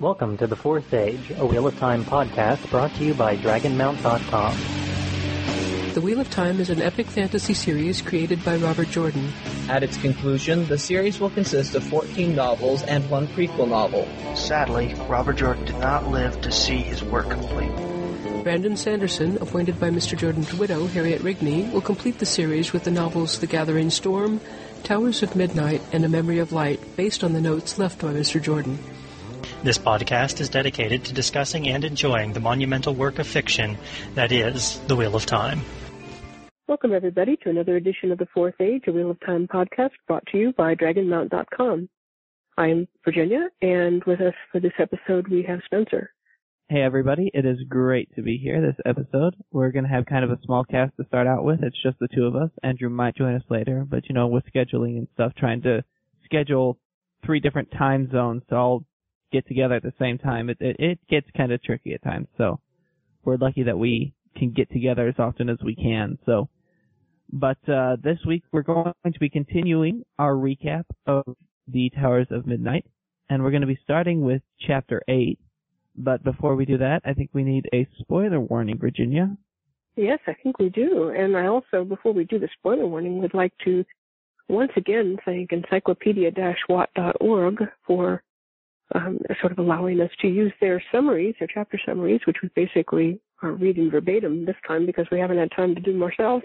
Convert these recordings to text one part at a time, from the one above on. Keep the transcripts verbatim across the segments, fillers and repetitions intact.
Welcome to The Fourth Age, a Wheel of Time podcast brought to you by Dragon Mount dot com. The Wheel of Time is an epic fantasy series created by Robert Jordan. At its conclusion, the series will consist of fourteen novels and one prequel novel. Sadly, Robert Jordan did not live to see his work complete. Brandon Sanderson, appointed by Mister Jordan's widow, Harriet Rigney, will complete the series with the novels The Gathering Storm, Towers of Midnight, and A Memory of Light, based on the notes left by Mister Jordan. This podcast is dedicated to discussing and enjoying the monumental work of fiction that is The Wheel of Time. Welcome, everybody, to another edition of The Fourth Age, a Wheel of Time podcast brought to you by Dragon Mount dot com. I'm Virginia, and with us for this episode, we have Spencer. Hey, everybody. It is great to be here this episode. We're going to have kind of a small cast to start out with. It's just the two of us. Andrew might join us later, but, you know, with scheduling and stuff, trying to schedule three different time zones to all get together at the same time, it, it, it gets kind of tricky at times. So we're lucky that we can get together as often as we can. So, but uh, this week we're going to be continuing our recap of the Towers of Midnight, and we're going to be starting with Chapter eight. But before we do that, I think we need a spoiler warning, Virginia. Yes, I think we do. And I also, before we do the spoiler warning, would like to once again thank encyclopedia dash watt dot org for um, sort of allowing us to use their summaries, their chapter summaries, which we basically are reading verbatim this time because we haven't had time to do them ourselves.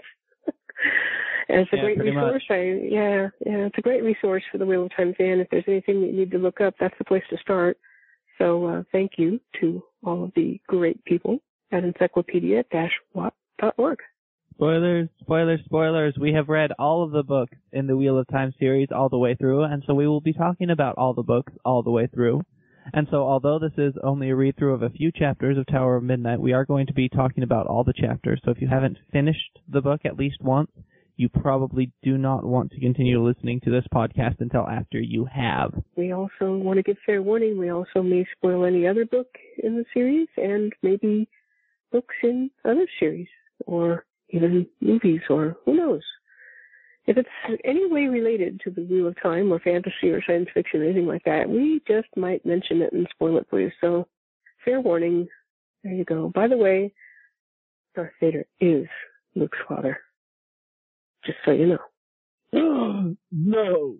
And it's a yeah, great resource. I, yeah, yeah, it's a great resource for the Wheel of Time fan. If there's anything that you need to look up, that's the place to start. So uh, thank you to all of the great people at encyclopedia dash watt dot org. Spoilers, spoilers, spoilers. We have read all of the books in the Wheel of Time series all the way through, and so we will be talking about all the books all the way through. And so although this is only a read-through of a few chapters of Tower of Midnight, we are going to be talking about all the chapters. So if you haven't finished the book at least once, you probably do not want to continue listening to this podcast until after you have. We also want to give fair warning. We also may spoil any other book in the series and maybe books in other series or even movies or who knows. If it's any way related to the Wheel of Time or fantasy or science fiction or anything like that, we just might mention it and spoil it for you. So fair warning. There you go. By the way, Darth Vader is Luke's father. Just so you know. No.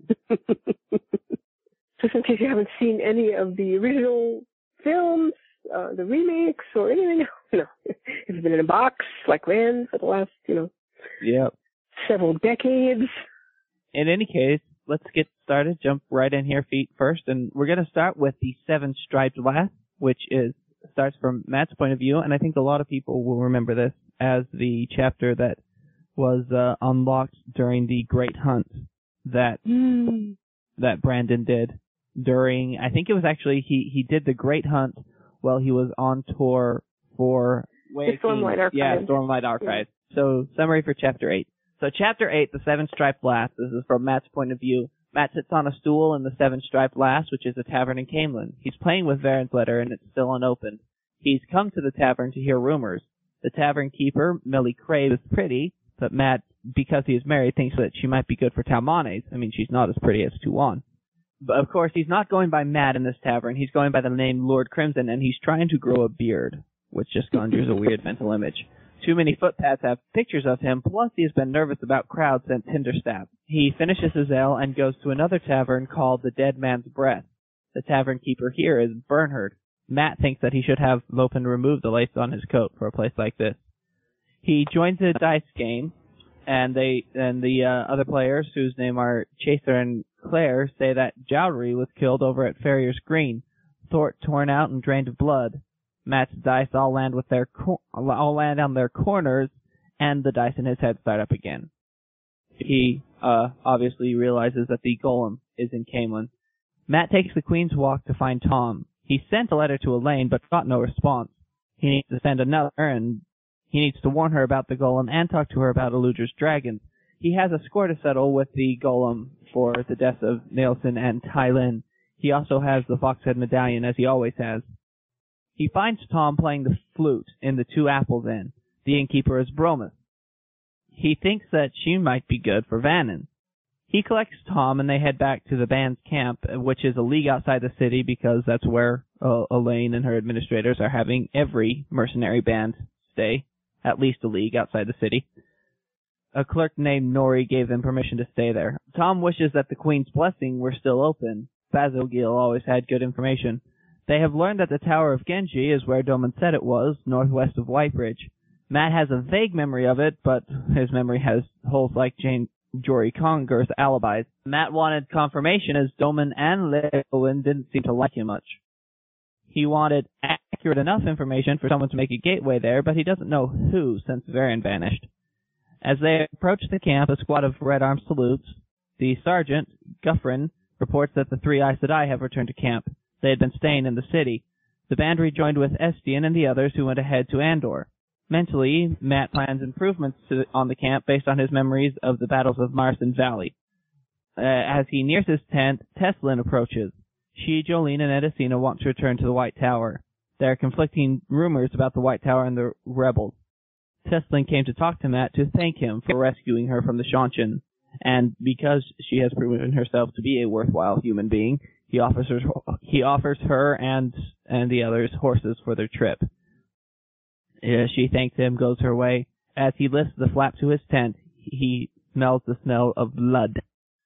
Just in case you haven't seen any of the original films, uh, the remakes, or anything else. No. It's been in a box like Rand for the last, you know, yep. several decades. In any case, let's get started. Jump right in here feet first. And we're going to start with the Seven Striped Lass, which is starts from Matt's point of view. And I think a lot of people will remember this as the chapter that was uh, unlocked during the Great Hunt that mm. that Brandon did during, I think it was actually, he, he did the Great Hunt while he was on tour for the Stormlight Archives. Yeah, Stormlight Archives. Yeah. So, summary for Chapter eight. So, Chapter eight, The Seven Striped Lass, this is from Matt's point of view. Matt sits on a stool in the Seven Striped Lass, which is a tavern in Camelin. He's playing with Varen's letter, and it's still unopened. He's come to the tavern to hear rumors. The tavern keeper, Millie Crave, is pretty, but Matt, because he is married, thinks that she might be good for Talmanes. I mean, she's not as pretty as Tuan. But, of course, he's not going by Matt in this tavern. He's going by the name Lord Crimson, and he's trying to grow a beard, which just conjures a weird mental image. Too many footpaths have pictures of him, plus he has been nervous about crowds and Tinderstaff. He finishes his ale and goes to another tavern called the Dead Man's Breath. The tavern keeper here is Bernhard. Matt thinks that he should have Lopin remove the lace on his coat for a place like this. He joins a dice game, and they and the uh, other players, whose name are Chaser and Claire, say that Jowdery was killed over at Farrier's Green, Thort torn out and drained of blood. Matt's dice all land with their cor- all land on their corners, and the dice in his head start up again. He uh, obviously realizes that the golem is in Camelin. Matt takes the Queen's Walk to find Tom. He sent a letter to Elaine, but got no response. He needs to send another, and he needs to warn her about the golem and talk to her about Eludra's dragons. He has a score to settle with the golem for the deaths of Nelson and Tylin. He also has the Foxhead Medallion, as he always has. He finds Tom playing the flute in the Two Apples Inn. The innkeeper is Bromus. He thinks that she might be good for Vannon. He collects Tom, and they head back to the band's camp, which is a league outside the city because that's where uh, Elaine and her administrators are having every mercenary band stay, at least a league outside the city. A clerk named Nori gave them permission to stay there. Tom wishes that the Queen's Blessing were still open. Bazogil always had good information. They have learned that the Tower of Genji is where Doman said it was, northwest of Whitebridge. Matt has a vague memory of it, but his memory has holes like Jane Jory Conger's alibis. Matt wanted confirmation as Doman and Lewin didn't seem to like him much. He wanted accurate enough information for someone to make a gateway there, but he doesn't know who since Varian vanished. As they approach the camp, a squad of Red Arms salutes. The sergeant, Guffrin, reports that the three Aes Sedai have returned to camp. They had been staying in the city. The band rejoined with Estian and the others who went ahead to Andor. Mentally, Matt plans improvements to, on the camp based on his memories of the battles of Marston Valley. Uh, as he nears his tent, Teslin approaches. She, Jolene, and Edicina want to return to the White Tower. There are conflicting rumors about the White Tower and the rebels. Teslin came to talk to Matt to thank him for rescuing her from the Shanshan, and because she has proven herself to be a worthwhile human being, he offers her, he offers her and, and the others horses for their trip. Uh, she thanks him, goes her way. As he lifts the flap to his tent, he smells the smell of blood.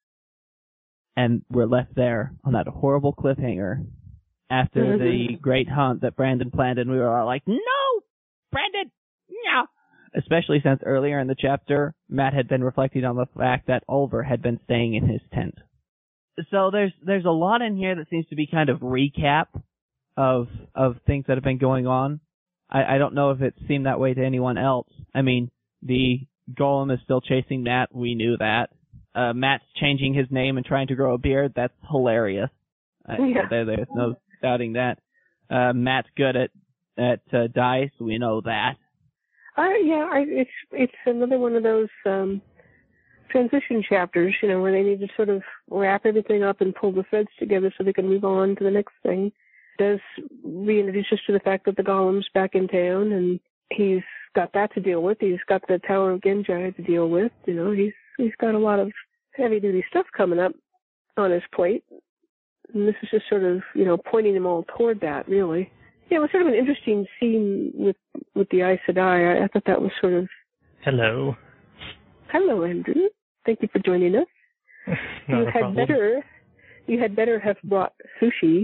And we're left there on that horrible cliffhanger after mm-hmm. the great hunt that Brandon planned, and we were all like, no! Brandon! No! Especially since earlier in the chapter, Matt had been reflecting on the fact that Ulver had been staying in his tent. So there's there's a lot in here that seems to be kind of recap of of things that have been going on. I, I don't know if it seemed that way to anyone else. I mean, the Golem is still chasing Matt. We knew that. Uh, Matt's changing his name and trying to grow a beard. That's hilarious. Yeah. There, there's no doubting that. Uh, Matt's good at at uh, dice. We know that. Uh, yeah, I, it's it's another one of those um, transition chapters, you know, where they need to sort of wrap everything up and pull the threads together so they can move on to the next thing. It does reintroduce us to the fact that the Golem's back in town, and he's got that to deal with. He's got the Tower of Genji to deal with. You know, he's he's got a lot of heavy-duty stuff coming up on his plate, and this is just sort of, you know, pointing them all toward that, really. Yeah, it was sort of an interesting scene with with the Aes Sedai. I, I thought that was sort of... Hello. Hello, Andrew. Thank you for joining us. Not you a had problem. better you had better have brought sushi.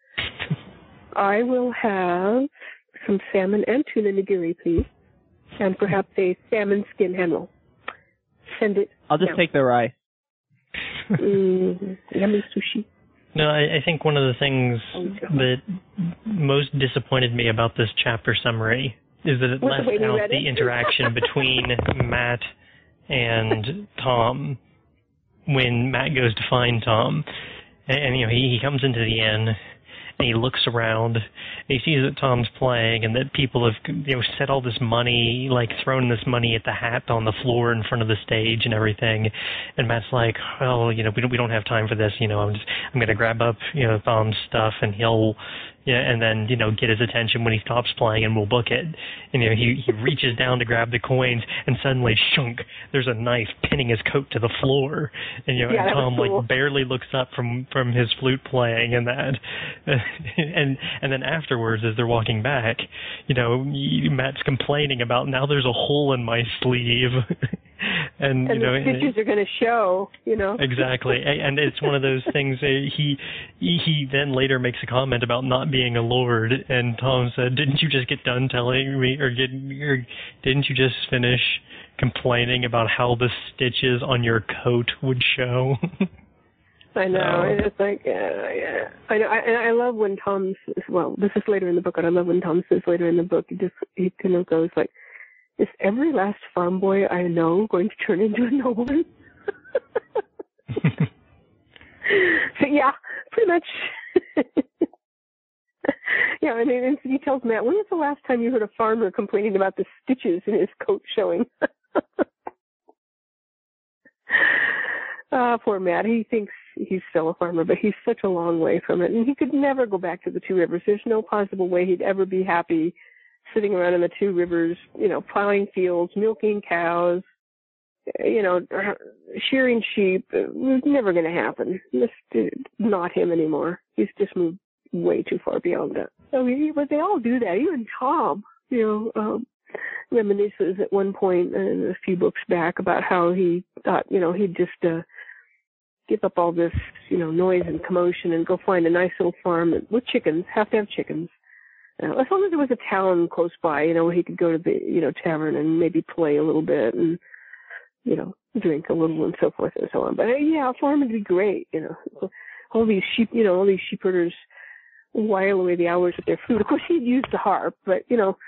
I will have some salmon and tuna nigiri, please, and perhaps a salmon skin handle. Send it. I'll just now. take the rice. mm, yummy sushi. No, I, I think one of the things that most disappointed me about this chapter summary is that it What's left the out the interaction between Matt and Tom when Matt goes to find Tom. And, and you know, he, he comes into the inn, and he looks around, and he sees that Tom's playing, and that people have, you know, set all this money, like thrown this money at the hat on the floor in front of the stage and everything. And Matt's like, well, you know, we don't we don't have time for this. You know, I'm just I'm gonna grab up, you know, Tom's stuff, and he'll, yeah, and then, you know, get his attention when he stops playing, and we'll book it. And, you know, he he reaches down to grab the coins, and suddenly, shunk, there's a knife pinning his coat to the floor. And, you know, yeah, and Tom cool. like barely looks up from from his flute playing and that. and and then afterwards, as they're walking back, you know, Matt's complaining about, now there's a hole in my sleeve. and, and you know, the stitches and, are going to show, you know. Exactly. And it's one of those things, uh, he he then later makes a comment about not being a lord, and Tom said, didn't you just get done telling me, or, get, or didn't you just finish complaining about how the stitches on your coat would show? I know. So. It's like, uh, yeah. I know. I, and I love when Tom says, well, this is later in the book, and I love when Tom says later in the book, he just, he kind of goes like, is every last farm boy I know going to turn into a nobleman? So, yeah, pretty much. Yeah, I mean, and he tells Matt, when was the last time you heard a farmer complaining about the stitches in his coat showing? Ah, uh, poor Matt. He thinks he's still a farmer, but he's such a long way from it. And he could never go back to the Two Rivers. There's no possible way he'd ever be happy sitting around in the Two Rivers, you know, plowing fields, milking cows, you know, shearing sheep. It was never going to happen. Just not him anymore. He's just moved way too far beyond that. I mean, but they all do that. Even Tom, you know, um, reminisces at one point in a few books back about how he thought, you know, he'd just uh, give up all this, you know, noise and commotion and go find a nice little farm with chickens, have to have chickens. Uh, as long as there was a town close by, you know, where he could go to the, you know, tavern and maybe play a little bit and, you know, drink a little and so forth and so on. But uh, yeah, a farm would be great, you know. All these sheep, you know, all these sheep herders while away the hours with their food. Of course, he'd use the harp, but, you know,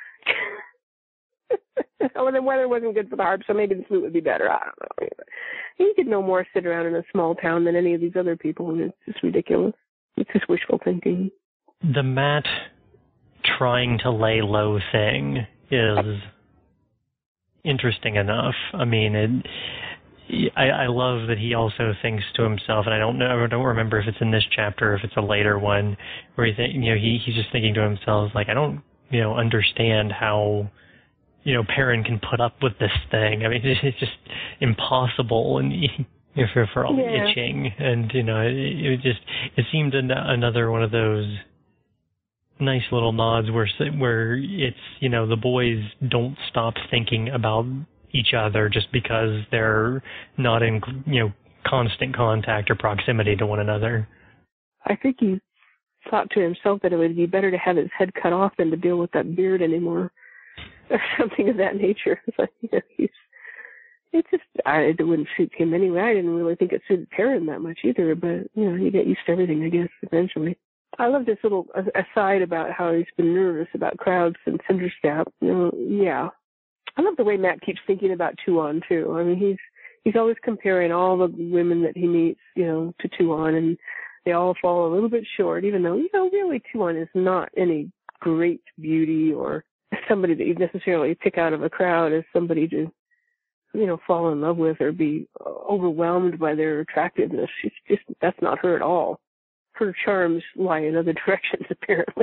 well, the weather wasn't good for the harp, so maybe the flute would be better. I don't know. He could no more sit around in a small town than any of these other people, and it's just ridiculous. It's just wishful thinking. The Matt trying to lay low thing is interesting enough. I mean, it, I, I love that he also thinks to himself, and I don't know, I don't remember if it's in this chapter or if it's a later one, where he think, you know, he he's just thinking to himself, like, I don't, you know, understand how, you know, Perrin can put up with this thing. I mean, it's, it's just impossible, and you know, for for all yeah. the itching, and you know, it, it just it seemed an, another one of those nice little nods where where it's, you know, the boys don't stop thinking about each other just because they're not in, you know, constant contact or proximity to one another. I think he thought to himself that it would be better to have his head cut off than to deal with that beard anymore, or something of that nature. It's like, you know, he's, it just, I, it wouldn't suit him anyway. I didn't really think it suited Perrin that much either, but, you know, you get used to everything, I guess, eventually. I love this little aside about how he's been nervous about crowds since Cinderstap. You know, yeah. I love the way Matt keeps thinking about Tuon, too. I mean, he's he's always comparing all the women that he meets, you know, to Tuon, and they all fall a little bit short, even though, you know, really Tuon is not any great beauty or somebody that you'd necessarily pick out of a crowd as somebody to, you know, fall in love with or be overwhelmed by their attractiveness. It's just, that's not her at all. Her charms lie in other directions, apparently.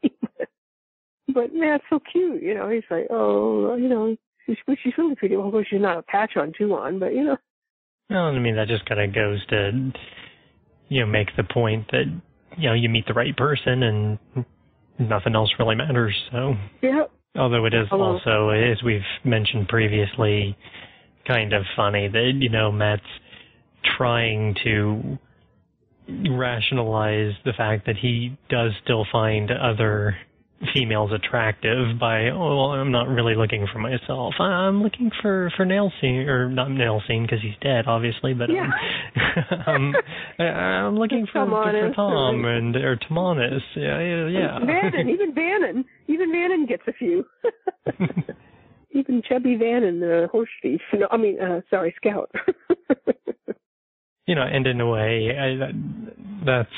But Matt's so cute, you know. He's like, oh, you know, she's, she's really pretty. Well, of course, she's not a patch on Tuon, but, you know. Well, I mean, that just kind of goes to, you know, make the point that, you know, you meet the right person and nothing else really matters, so. Yeah. Although it is Hello. also, as we've mentioned previously, kind of funny that, you know, Matt's trying to rationalize the fact that he does still find other females attractive by, oh, well, I'm not really looking for myself. I'm looking for, for Nailseen, or not Nailseen because he's dead, obviously, but yeah. um, I, I'm looking for, for Tom and, or Tomanis. Yeah, yeah. Vannon, even Vannon. Even Vannon gets a few. Even chubby Vannon, the horse thief. No, I mean, uh, sorry, Scout. You know, and in a way, I, that's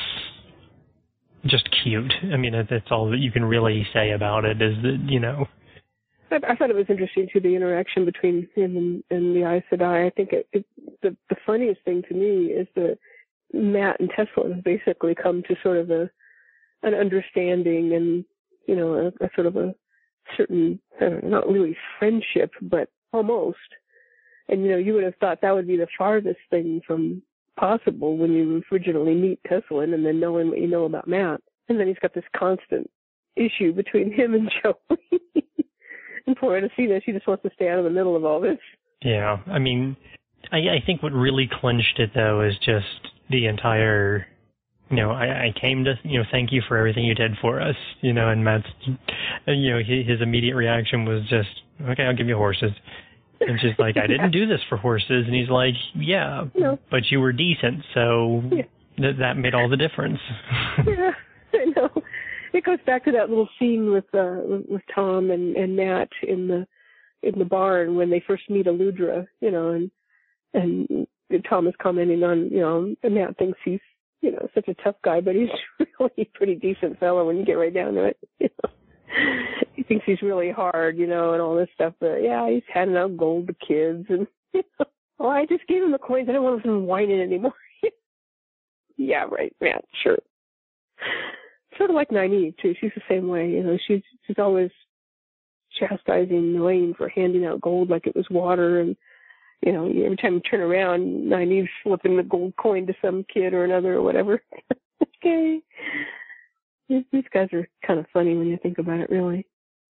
just cute. I mean, that's all that you can really say about it is that, you know. I, I thought it was interesting, too, the interaction between him and, and the Aes Sedai. I think it, it, the, the funniest thing to me is that Matt and Tessla have basically come to sort of a an understanding and, you know, a, a sort of a certain, uh, not really friendship, but almost. And, you know, you would have thought that would be the farthest thing from possible when you originally meet Tessalin and then knowing what you know about Matt. And then he's got this constant issue between him and Joey. And poor Edicina, she just wants to stay out of the middle of all this. Yeah, I mean, I, I think what really clinched it, though, is just the entire, you know, I, I came to, you know, thank you for everything you did for us, you know, and Matt's, you know, his, his immediate reaction was just, okay, I'll give you horses. And she's like, I didn't do this for horses. And he's like, yeah, no. But you were decent, so yeah. th- that made all the difference. Yeah, I know. It goes back to that little scene with uh, with Tom and, and Matt in the in the barn when they first meet Aludra, you know, and and Tom is commenting on, you know, and Matt thinks he's, you know, such a tough guy, but he's really a pretty decent fellow when you get right down to it, you know. He thinks he's really hard, you know, and all this stuff. But yeah, he's handing out gold to kids, and you know, oh, I just gave him the coins. I don't want him whining anymore. Yeah, right, man, sure. Sort of like Nynaeve too. She's the same way, you know. She's she's always chastising Elaine for handing out gold like it was water, and you know, every time you turn around, Nynaeve's flipping the gold coin to some kid or another or whatever. Okay. These, these guys are kind of funny when you think about it, really.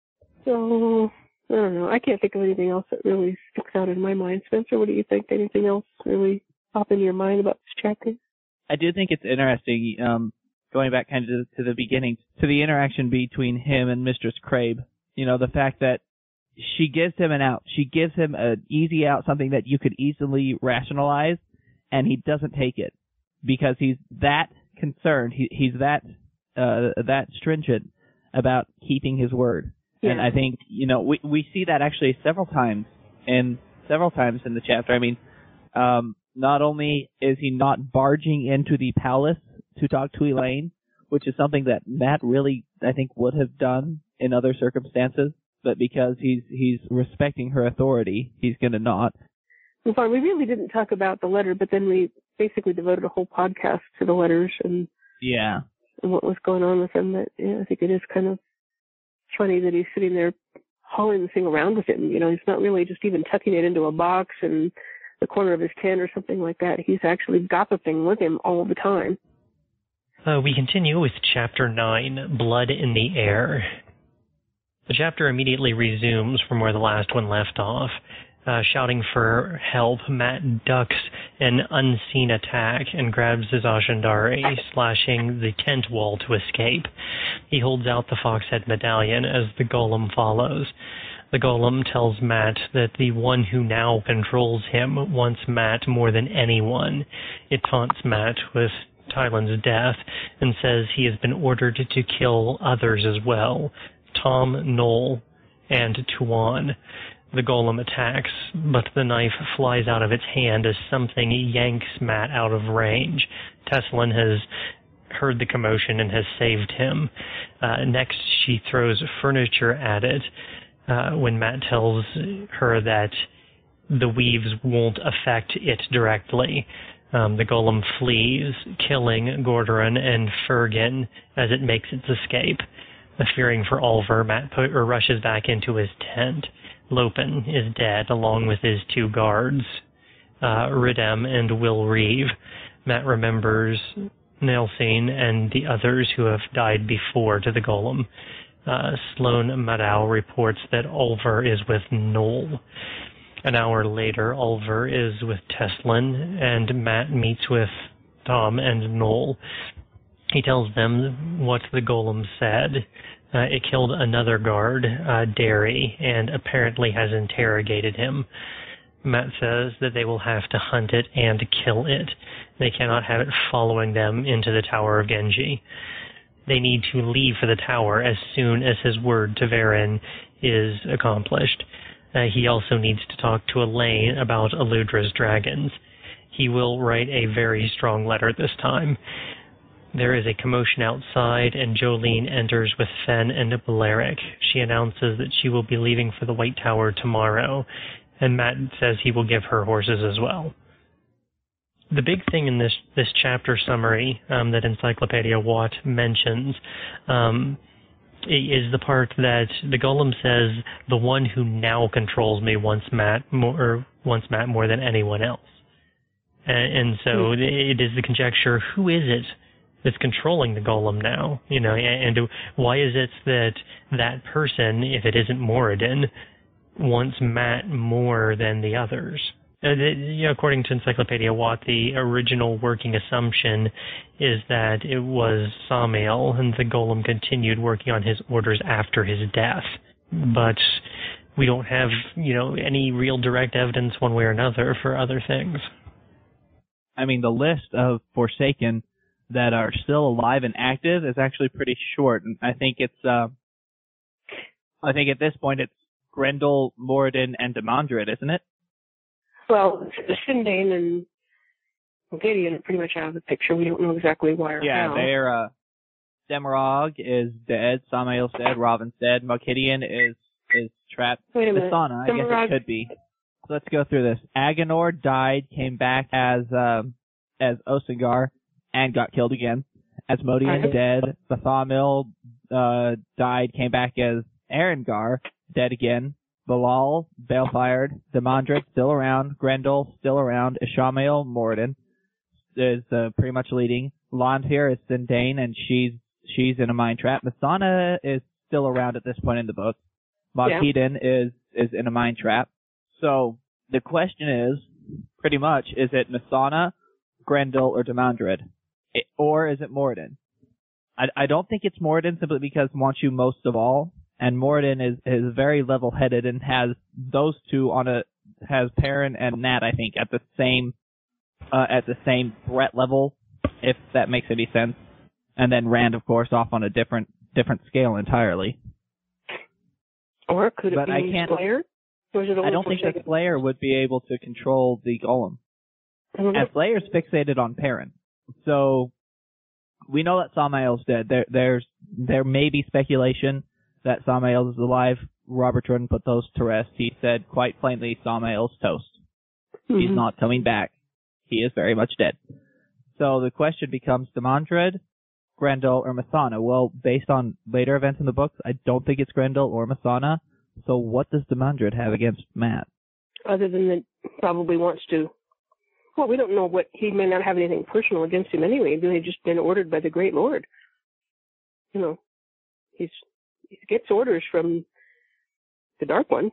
So, I don't know. I can't think of anything else that really sticks out in my mind. Spencer, what do you think? Anything else really pop into your mind about this chapter? I do think it's interesting, um, going back kind of to, to the beginning, to the interaction between him and Mistress Crabe. You know, the fact that she gives him an out. She gives him an easy out, something that you could easily rationalize, and he doesn't take it because he's that concerned. He, he's that uh, that stringent about keeping his word. Yeah. And I think, you know, we we see that actually several times in several times in the chapter. I mean, um, not only is he not barging into the palace to talk to Elaine, which is something that Matt really, I think, would have done in other circumstances, but because he's he's respecting her authority, he's going to not. Well, fine. We really didn't talk about the letter, but then we basically devoted a whole podcast to the letters and yeah, and what was going on with them. That yeah, I think it is kind of funny that he's sitting there hauling the thing around with him. You know, he's not really just even tucking it into a box in the corner of his tent or something like that. He's actually got the thing with him all the time. Uh, we continue with Chapter nine, Blood in the Air. The chapter immediately resumes from where the last one left off. Uh, shouting for help, Matt ducks an unseen attack and grabs his Ajandari, slashing the tent wall to escape. He holds out the Foxhead medallion as the golem follows. The golem tells Matt that the one who now controls him wants Matt more than anyone. It taunts Matt with Tylan's death and says he has been ordered to kill others as well, Tom, Noel, and Tuan. The golem attacks, but the knife flies out of its hand as something yanks Matt out of range. Tessalin has heard the commotion and has saved him. Uh, next, she throws furniture at it uh, when Matt tells her that the weaves won't affect it directly. Um, the golem flees, killing Gordoran and Fergan as it makes its escape. Uh, fearing for Oliver, Matt put, or rushes back into his tent. Lopen is dead, along with his two guards, uh, Ridem and Will Reeve. Matt remembers Nelsine and the others who have died before to the golem. Uh, Sloan Maddow reports that Ulver is with Noel. An hour later, Ulver is with Teslin, and Matt meets with Tom and Noel. He tells them what the golem said. Uh, it killed another guard, uh, Derry, and apparently has interrogated him. Matt says that they will have to hunt it and kill it. They cannot have it following them into the Tower of Genji. They need to leave for the tower as soon as his word to Varen is accomplished. Uh, he also needs to talk to Elaine about Eludra's dragons. He will write a very strong letter this time. There is a commotion outside, and Jolene enters with Fen and Beleric. She announces that she will be leaving for the White Tower tomorrow, and Matt says he will give her horses as well. The big thing in this this chapter summary um, that Encyclopedia Watt mentions um, is the part that the golem says, the one who now controls me wants Matt more, or wants Matt more than anyone else. And, and so mm-hmm. it is the conjecture, who is it that's controlling the golem now, you know, and why is it that that person, if it isn't Moradin, wants Matt more than the others? Uh, the, you know, according to Encyclopedia Watt, the original working assumption is that it was Samael, and the golem continued working on his orders after his death. But we don't have, you know, any real direct evidence one way or another for other things. I mean, the list of Forsaken that are still alive and active is actually pretty short, and I think it's, uh, I think at this point it's Grendel, Moradin, and Demandred, isn't it? Well, Sindane and Gideon are pretty much out of the picture. We don't know exactly why or yeah, how. Yeah, they're, uh, Demerog is dead, Samael's dead, Robin's dead, Malkidian is, is trapped. Wait a minute. Desana, I Demerog... guess it could be. So let's go through this. Agenor died, came back as, um, as Osingar, and got killed again. Asmodean right. dead. Bathamil uh, died, came back as Arengar, dead again. Balal, Balefired. Demandred, still around. Grendel, still around. Ishamael, Moradin is uh, pretty much leading. Londhir is Sindane, and she's she's in a mind trap. Masana is still around at this point in the book. Mog Heedin is, is in a mind trap. So the question is, pretty much, is it Masana, Grendel, or Demandred? It, or is it Moradin? I, I don't think it's Moradin simply because wants you most of all, and Moradin is, is very level-headed and has those two on a, has Perrin and Nat, I think, at the same, uh, at the same threat level, if that makes any sense. And then Rand, of course, off on a different, different scale entirely. Or could it but be I can't, Slayer? Or is it I don't think that Slayer would be able to control the golem. And Slayer's fixated on Perrin. So, we know that Samael's dead. There, there's, there may be speculation that Samael is alive. Robert Jordan put those to rest. He said quite plainly, Samael's toast. Mm-hmm. He's not coming back. He is very much dead. So the question becomes Demandred, Grendel, or Masana. Well, based on later events in the books, I don't think it's Grendel or Masana. So what does Demandred have against Mat? Other than that, probably wants to. Well, we don't know what, he may not have anything personal against him anyway. He's really just been ordered by the Great Lord. You know, he's, he gets orders from the Dark One.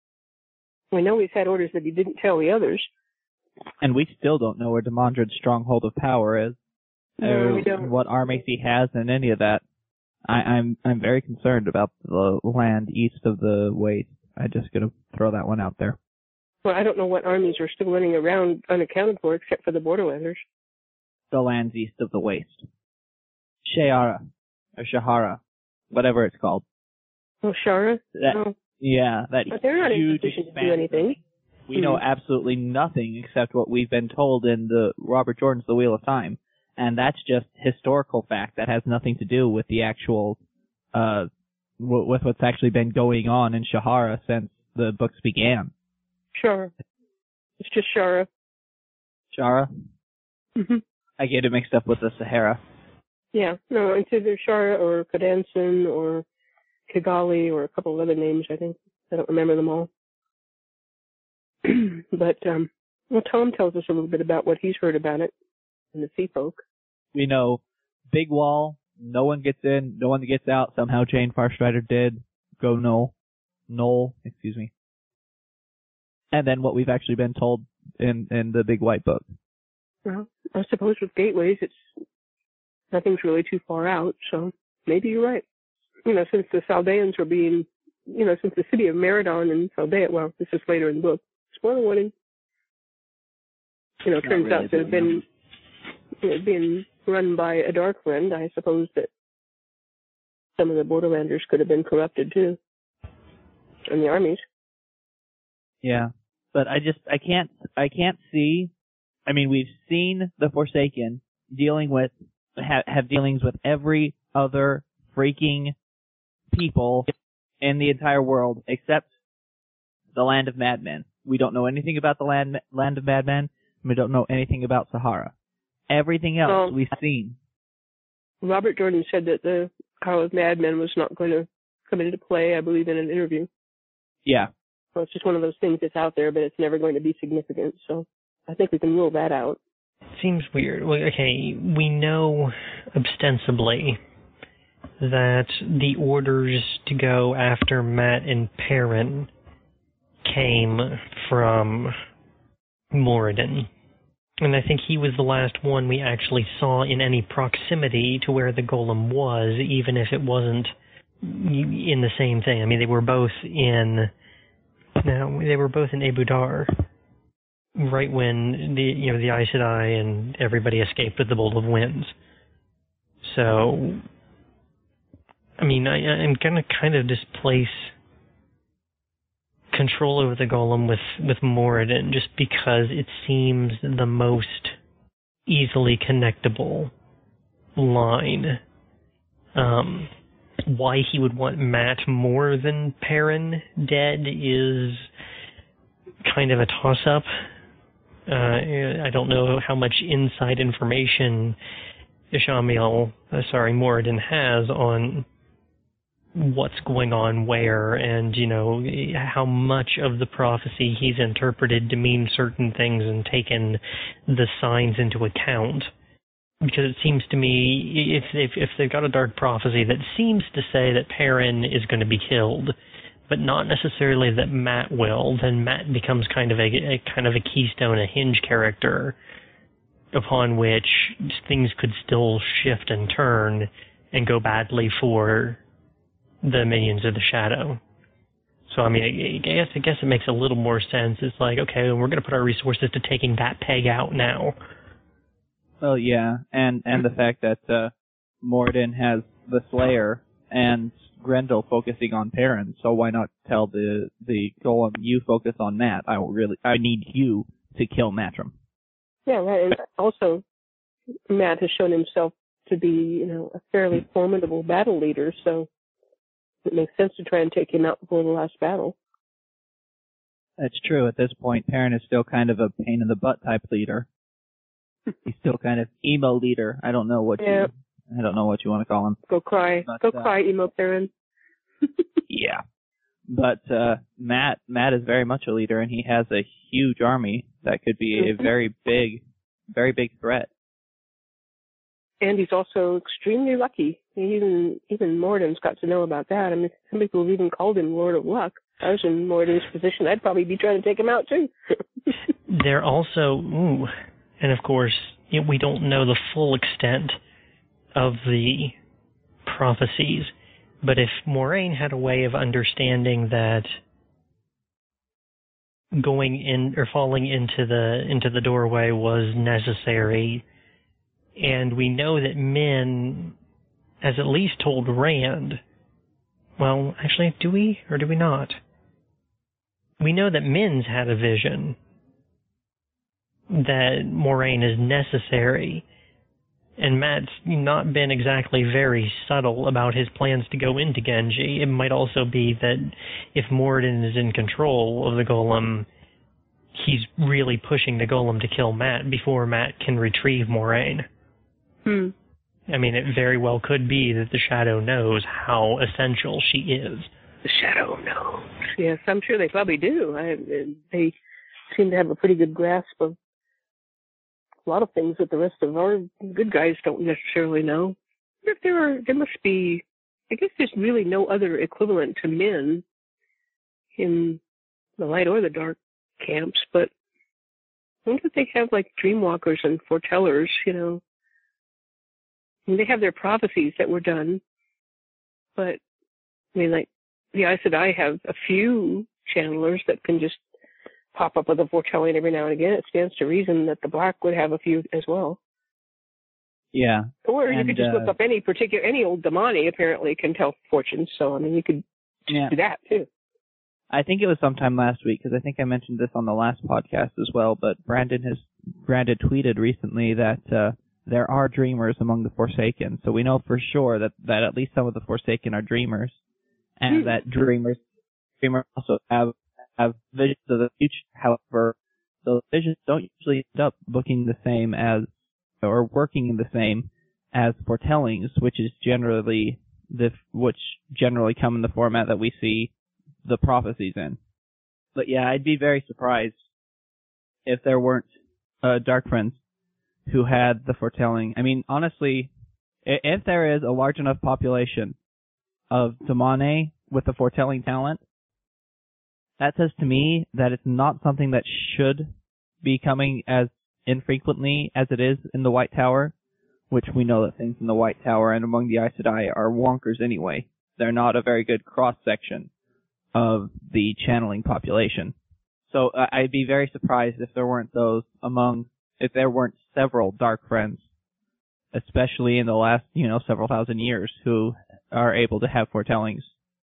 We know he's had orders that he didn't tell the others. And we still don't know where Demandred's stronghold of power is. No, or we don't. What armies he has and any of that. I, I'm I'm very concerned about the land east of the Waste. I'm just gonna throw that one out there. Well, I don't know what armies are still running around unaccounted for except for the Borderlanders. The lands east of the Waste. Shayara. Or Shahara. Whatever it's called. Oh, Shara? That, no. Yeah, that But they're not in huge position to do expanse. anything. We Mm-hmm. know absolutely nothing except what we've been told in the Robert Jordan's The Wheel of Time. And that's just historical fact that has nothing to do with the actual, uh, w- with what's actually been going on in Shahara since the books began. Shara. It's just Shara. Shara? Mm-hmm. I get it mixed up with the Sahara. Yeah, no, it's either Shara or Cadanson or Kigali or a couple of other names, I think. I don't remember them all. But, um, well, Tom tells us a little bit about what he's heard about it in the Sea Folk. We know big wall, no one gets in, no one gets out. Somehow Jane Farstrider did. Go Noel. Noel, excuse me. And then what we've actually been told in, in the Big White Book. Well, I suppose with gateways, it's nothing's really too far out, so maybe you're right. You know, since the Saldeans were being, you know, since the city of Meridon and Saldea, well, this is later in the book, spoiler warning, you know, Not turns really, out to have been, you know, being run by a dark friend. I suppose that some of the Borderlanders could have been corrupted too, and the armies. Yeah, but I just I can't I can't see. I mean, we've seen the Forsaken dealing with have, have dealings with every other freaking people in the entire world except the land of madmen. We don't know anything about the land land of madmen. We don't know anything about Sahara. Everything else Well, we've seen. Robert Jordan said that the Isle of Madmen was not going to come into play, I believe, in an interview. Yeah. Well, it's just one of those things that's out there, but it's never going to be significant. So I think we can rule that out. Seems weird. Well, okay, we know ostensibly that the orders to go after Mat and Perrin came from Moradin. And I think he was the last one we actually saw in any proximity to where the golem was, even if it wasn't in the same thing. I mean, they were both in... No, they were both in Abu Dar, right when the you know the Aes Sedai and everybody escaped with the Bolt of Winds. So, I mean, I, I'm gonna kind of displace control over the golem with with Moradin, just because it seems the most easily connectable line. Um. Why he would want Mat more than Perrin dead is kind of a toss-up. Uh, I don't know how much inside information Ishamael, uh, sorry, Moradin has on what's going on where, and, you know, how much of the prophecy he's interpreted to mean certain things and taken the signs into account. because it seems to me, if they've, if they've got a dark prophecy that seems to say that Perrin is going to be killed, but not necessarily that Matt will, then Matt becomes kind of a, a kind of a keystone, a hinge character, upon which things could still shift and turn and go badly for the minions of the Shadow. So, I mean, I guess, I guess it makes a little more sense. It's like, okay, we're going to put our resources to taking that peg out now. Well, yeah, and, and the fact that uh, Moradin has the Slayer and Grendel focusing on Perrin, so why not tell the the Golem, you focus on Matt. I will really, I need you to kill Matrim. Yeah, right. And also, Matt has shown himself to be, you know, a fairly formidable battle leader, so it makes sense to try and take him out before the last battle. That's true. At this point, Perrin is still kind of a pain in the butt type leader. He's still kind of emo leader. I don't know what yeah. you, I don't know what you want to call him. Go cry. But, Go uh, cry, emo Perrin. Yeah. But uh, Matt Matt is very much a leader, and he has a huge army that could be a very big, very big threat. And he's also extremely lucky. Even even Moradin's got to know about that. I mean, some people have even called him Lord of Luck. If I was in Moradin's position, I'd probably be trying to take him out too. They're also, ooh, and of course, you know, we don't know the full extent of the prophecies. But if Moraine had a way of understanding that going in or falling into the into the doorway was necessary, and we know that Min has at least told Rand, well, actually, do we or do we not? We know that Min's had a vision that Moraine is necessary. And Matt's not been exactly very subtle about his plans to go into Genji. It might also be that if Moradin is in control of the Golem, he's really pushing the Golem to kill Matt before Matt can retrieve Moraine. Hmm. I mean, it very well could be that the Shadow knows how essential she is. The Shadow knows. Yes, I'm sure they probably do. I, they seem to have a pretty good grasp of a lot of things that the rest of our good guys don't necessarily know. If there are, there must be, I guess there's really no other equivalent to Min in the light or the dark camps, but I wonder if they have like dreamwalkers and foretellers, you know. I mean, they have their prophecies that were done, but I mean, like the Aes Sedai have a few channelers that can just pop up with a foretelling every now and again. It stands to reason that the Black would have a few as well. Yeah. Or and, you could just uh, look up any particular, any old Damani apparently can tell fortunes, so I mean, you could yeah. do that too. I think it was sometime last week, because I think I mentioned this on the last podcast as well, but Brandon has Brandon tweeted recently that uh, there are dreamers among the Forsaken, so we know for sure that, that at least some of the Forsaken are dreamers, and hmm. that dreamers dreamers also have have visions of the future. However, those visions don't usually end up looking the same as, or working the same as foretellings, which is generally the which generally come in the format that we see the prophecies in. But yeah, I'd be very surprised if there weren't uh, Dark Friends who had the foretelling. I mean, honestly, if there is a large enough population of Damane with the foretelling talent, that says to me that it's not something that should be coming as infrequently as it is in the White Tower, which we know that things in the White Tower and among the Aes Sedai are wonkers anyway. They're not a very good cross-section of the channeling population. So uh, I'd be very surprised if there weren't those among, if there weren't several Dark Friends, especially in the last, you know, several thousand years, who are able to have foretellings.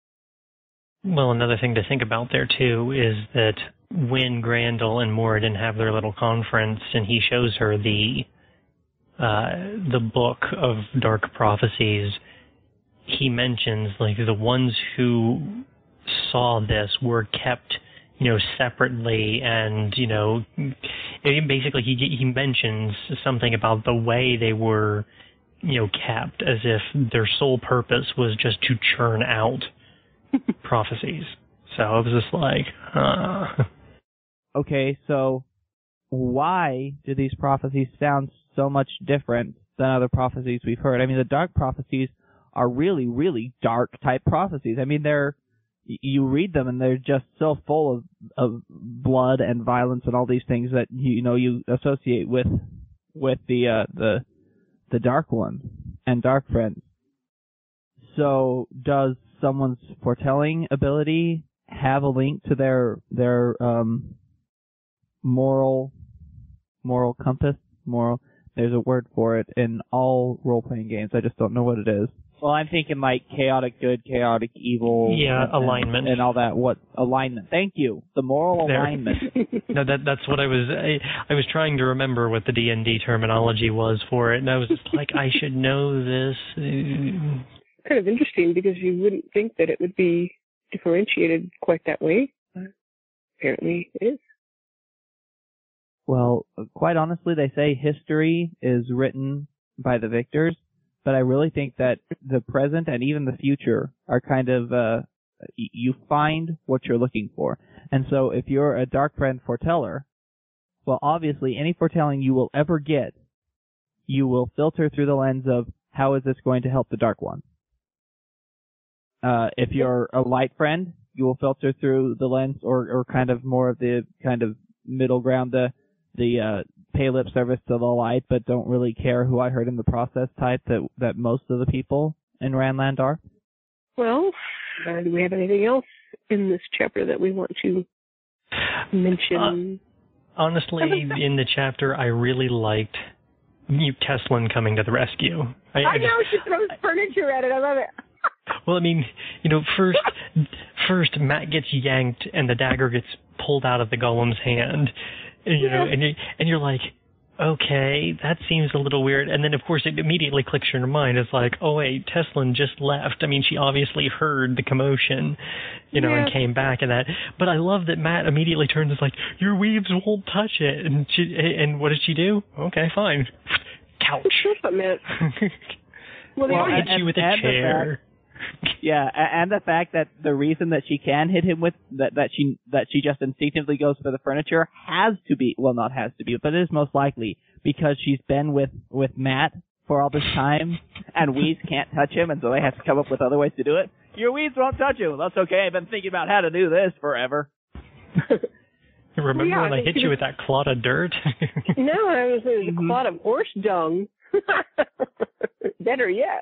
Well, another thing to think about there, too, is that when Grendel and Moradin have their little conference and he shows her the uh, the book of dark prophecies, he mentions, like, the ones who saw this were kept, you know, separately, and, you know, basically he he mentions something about the way they were, you know, kept, as if their sole purpose was just to churn out prophecies. So I was just like, uh. Okay, so why do these prophecies sound so much different than other prophecies we've heard. I mean, the dark prophecies are really, really dark type prophecies. I mean, they're you read them and they're just so full of of blood and violence and all these things that you, you know you associate with with the uh, the the Dark One and Dark Friends. So, does someone's foretelling ability have a link to their their um, moral moral compass? Moral. There's a word for it in all role-playing games. I just don't know what it is. Well, I'm thinking like chaotic good, chaotic evil. Yeah, and, alignment. And, and all that. What alignment? Thank you. The moral There. alignment. No, that that's what I was. I, I was trying to remember what the D and D terminology was for it, and I was just like, I should know this. Kind of interesting because you wouldn't think that it would be differentiated quite that way. But apparently, it is. Well, quite honestly, they say history is written by the victors, but I really think that the present and even the future are kind of, uh, you find what you're looking for. And so if you're a Dark Friend foreteller, well, obviously any foretelling you will ever get, you will filter through the lens of how is this going to help the Dark One. Uh, if you're a Light Friend, you will filter through the lens or, or kind of more of the kind of middle ground, the the uh, pay lip service to the light, but don't really care who I heard in the process type that that most of the people in Ranland are. Well, uh, do we have anything else in this chapter that we want to mention? Uh, honestly, in the chapter, I really liked Mute Teslin coming to the rescue. I, I, I know, just, she throws furniture at it. I love it. Well, I mean, you know, first, first Matt gets yanked and the dagger gets pulled out of the golem's hand. You know, Yeah. and you and you're like, okay, that seems a little weird. And then, of course, it immediately clicks in your mind. It's like, oh wait, Teslin just left. I mean, she obviously heard the commotion, you know, Yeah. and came back and that. But I love that Matt immediately turns. It's like, your weaves won't touch it. And she, and what did she do? Okay, fine. Couch. That's what meant. Well, they Well, already hit and- you with a and the chair. Yeah, a- and the fact that the reason that she can hit him with that that she that she just instinctively goes for the furniture has to be well not has to be but it is most likely because she's been with with Matt for all this time and weeds can't touch him and so they have to come up with other ways to do it. Your weeds won't touch you. That's okay. I've been thinking about how to do this forever. Remember Yeah, when I I hit think you with that clod of dirt? No, I was in Mhm. a clod of horse dung. Better yet.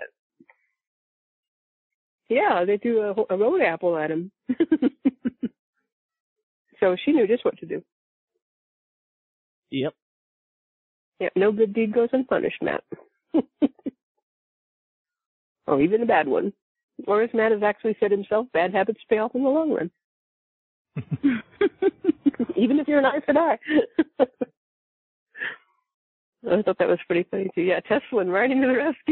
Yeah, they threw a, a road apple at him. So she knew just what to do. Yep. Yep, no good deed goes unpunished, Matt. Or even a bad one. Or as Matt has actually said himself, bad habits pay off in the long run. Even if you're an eye for an eye. I thought that was pretty funny too. Yeah, Teslin riding to the rescue.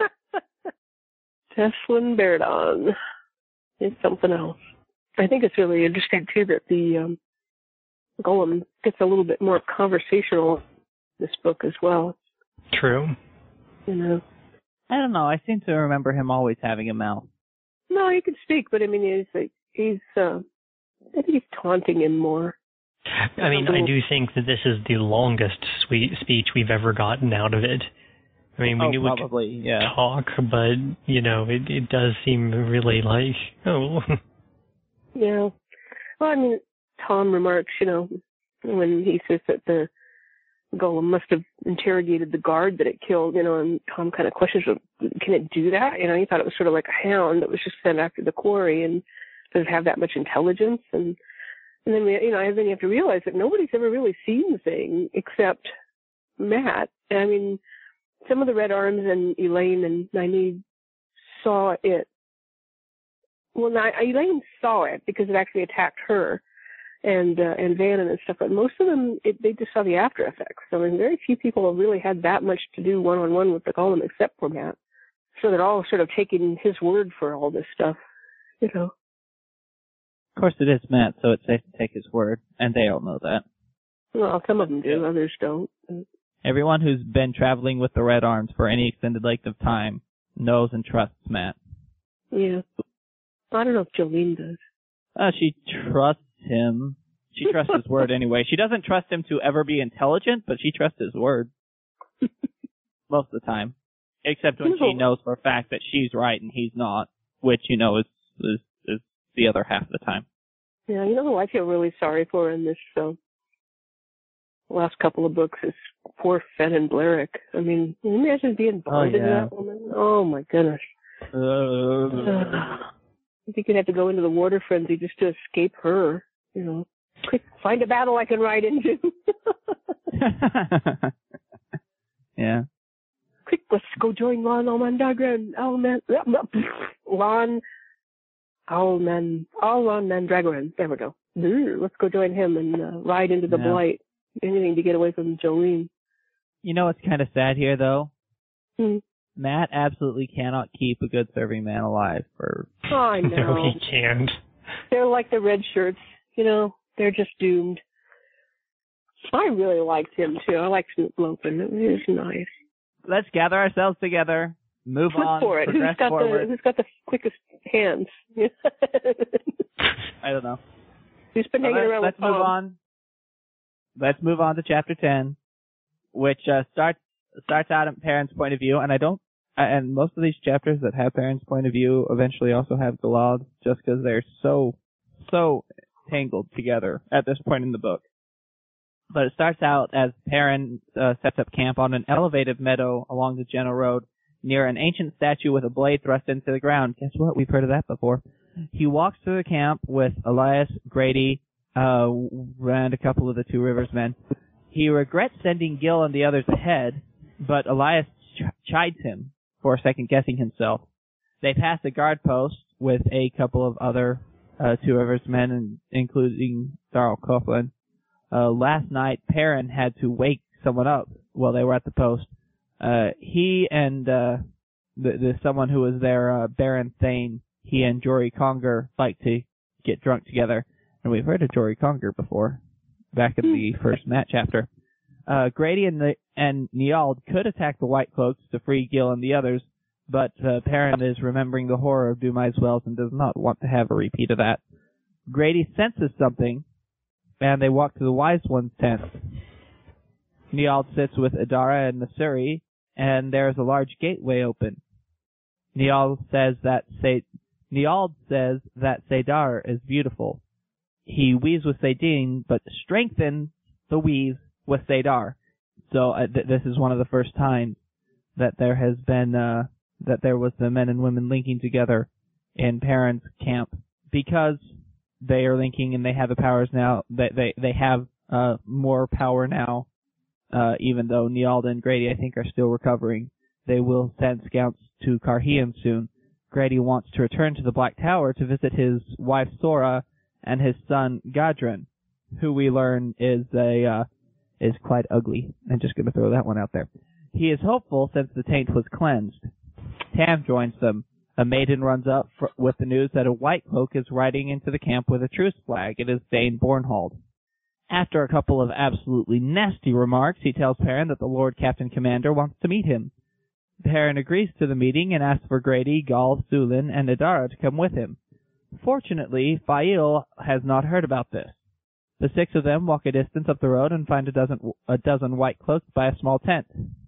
Teslin Baradon is something else. I think it's really interesting too that the um, Golem gets a little bit more conversational in this book as well. True. You know. I don't know. I seem to remember him always having a mouth. No, he can speak, but I mean, he's like, he's. Uh, I think he's taunting him more. I mean, I do think that this is the longest sweet speech we've ever gotten out of it. I mean, we oh, knew probably, we could yeah. talk, but, you know, it, it does seem really like, oh. Yeah. Well, I mean, Tom remarks, you know, when he says that the Golem must have interrogated the guard that it killed, you know, and Tom kind of questions, can it do that? You know, he thought it was sort of like a hound that was just sent after the quarry, and does it have that much intelligence? And and then, we, you know, and then you have to realize that nobody's ever really seen the thing except Matt. I mean, some of the Red Arms and Elaine and Nynaeve saw it. Well, Ny- Elaine saw it because it actually attacked her and uh, and Vannon and stuff, but most of them, it, they just saw the after effects. So I mean, very few people have really had that much to do one-on-one with the Golem except for Matt. So they're all sort of taking his word for all this stuff, you know. Of course it is Matt, so it's safe to take his word, and they all know that. Well, some of them do, others don't. Everyone who's been traveling with the Red Arms for any extended length of time knows and trusts Matt. Yeah. I don't know if Jolene does. Uh, she trusts him. She trusts his word anyway. She doesn't trust him to ever be intelligent, but she trusts his word. Most of the time. Except when she knows for a fact that she's right and he's not, which, you know, is, is, is the other half of the time. Yeah, you know who I feel really sorry for in this uh, last couple of books is poor Fenn Blarick. I mean, can you imagine being bonded oh, yeah. to that woman? Oh, my goodness. Uh, I think you'd have to go into the water frenzy just to escape her. You know, quick, find a battle I can ride into. Yeah. Quick, let's go join Lon Almandragoran. Alman, Lon Alman, Alman Mandragoran. There we go. Let's go join him and uh, ride into the yeah. blight. Anything to get away from Jolene. You know what's kind of sad here, though? Hmm. Matt absolutely cannot keep a good serving man alive for... Oh, I know. No, he can't. They're like the red shirts. You know, they're just doomed. I really liked him, too. I liked Snoop Lopen. It was nice. Let's gather ourselves together, move Flip on, for it. progress Who's got forward. the Who's got the quickest hands? I don't know. Who's been hanging let's, around let's with move Tom? on. Let's move on to chapter ten, which uh, starts starts out at Perrin's point of view, and I don't. And most of these chapters that have Perrin's point of view eventually also have Galad, just because they're so so tangled together at this point in the book. But it starts out as Perrin uh, sets up camp on an elevated meadow along the Genna Road near an ancient statue with a blade thrust into the ground. Guess what? We've heard of that before. He walks through the camp with Elias, Grady, uh, and a couple of the Two Rivers men. He regrets sending Gil and the others ahead, but Elias ch- chides him for second-guessing himself. They pass a guard post with a couple of other uh, Two Rivers men, and, including Darl Coughlin. Uh, last night, Perrin had to wake someone up while they were at the post. Uh, he and uh, the, the someone who was there, uh, Baron Thane, he and Jory Conger like to get drunk together. And we've heard of Jory Conger before, back in the first Matt chapter. Uh, Grady and, the, and Niald could attack the White Cloaks to free Gil and the others, but uh, Perrin is remembering the horror of Dumai's Wells and does not want to have a repeat of that. Grady senses something, and they walk to the Wise One's tent. Niald sits with Adara and Nasuri, and there is a large gateway open. Niald says that Se- Niald says that Saidar is beautiful. He weaves with Saidin, but strengthens the weave with Saidar. So uh, th- this is one of the first times that there has been uh, that there was the men and women linking together in Perrin's camp, because they are linking and they have the powers now. They they they have uh, more power now. Uh, even though Niald and Grady, I think, are still recovering, they will send scouts to Carhian soon. Grady wants to return to the Black Tower to visit his wife Sora and his son Gadrin, who we learn is a uh, is quite ugly. I'm just going to throw that one out there. He is hopeful since the taint was cleansed. Tam joins them. A maiden runs up for, with the news that a White Cloak is riding into the camp with a truce flag. It is Dane Bornhold. After a couple of absolutely nasty remarks, he tells Perrin that the Lord Captain Commander wants to meet him. Perrin agrees to the meeting and asks for Grady, Gall, Sulin, and Adara to come with him. Fortunately, Fail has not heard about this. The six of them walk a distance up the road and find a dozen, a dozen White Cloaks by a small tent.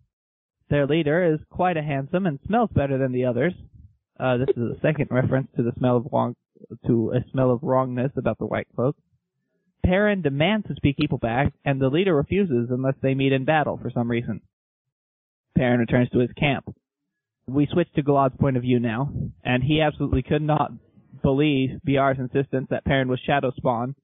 Their leader is quite a handsome and smells better than the others. Uh, this is a second reference to the smell of wrong, to a smell of wrongness about the White Cloak. Perrin demands to speak people back, and the leader refuses unless they meet in battle for some reason. Perrin returns to his camp. We switch to Galad's point of view now, and he absolutely could not believe B R's insistence that Perrin was Shadow Spawn,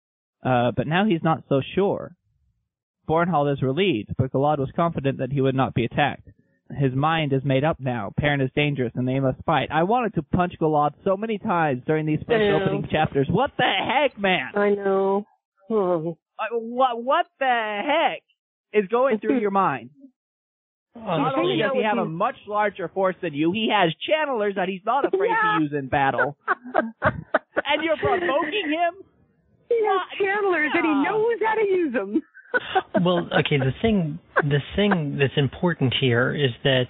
uh, but now he's not so sure. Bornhold is relieved, but Galad was confident that he would not be attacked. His mind is made up now. Perrin is dangerous, and they must fight. I wanted to punch Galad so many times during these first opening chapters. What the heck, man? I know. Oh. What, what the heck is going through your mind? Not only does he have a much larger force than you, he has channelers that he's not afraid yeah. to use in battle. And you're provoking him? He has channelers yeah. and he knows how to use them. Well, okay, the thing the thing that's important here is that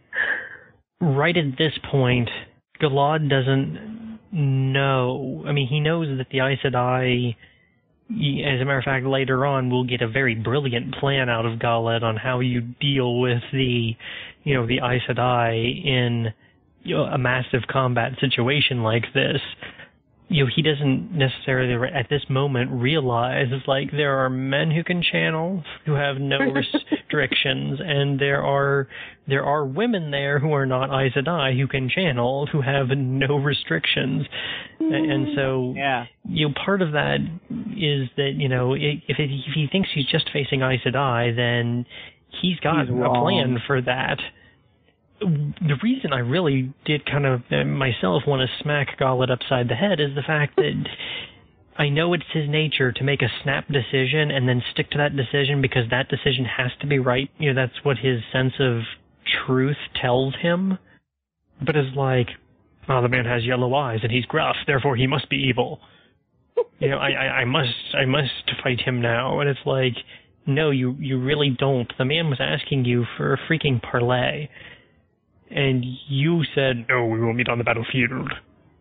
right at this point, Galad doesn't know. I mean, he knows that the Aes Sedai as a matter of fact, later on, we'll get a very brilliant plan out of Galad on how you deal with the, you know, the Aes Sedai in, you know, a massive combat situation like this. You know, he doesn't necessarily, at this moment, realize, it's like, there are men who can channel, who have no restrictions, and there are there are women there who are not Aes Sedai who can channel, who have no restrictions. Mm. And so, yeah. you know, part of that is that, you know, if, it, if he thinks he's just facing Aes Sedai, then he's got he's a plan for that. The reason I really did kind of uh, myself want to smack Galad upside the head is the fact that I know it's his nature to make a snap decision and then stick to that decision because that decision has to be right. You know, that's what his sense of truth tells him. But it's like, oh, the man has yellow eyes and he's gruff, therefore he must be evil. You know, I, I, I must I must fight him now. And it's like, no, you, you really don't. The man was asking you for a freaking parlay. And you said, no, we will meet on the battlefield.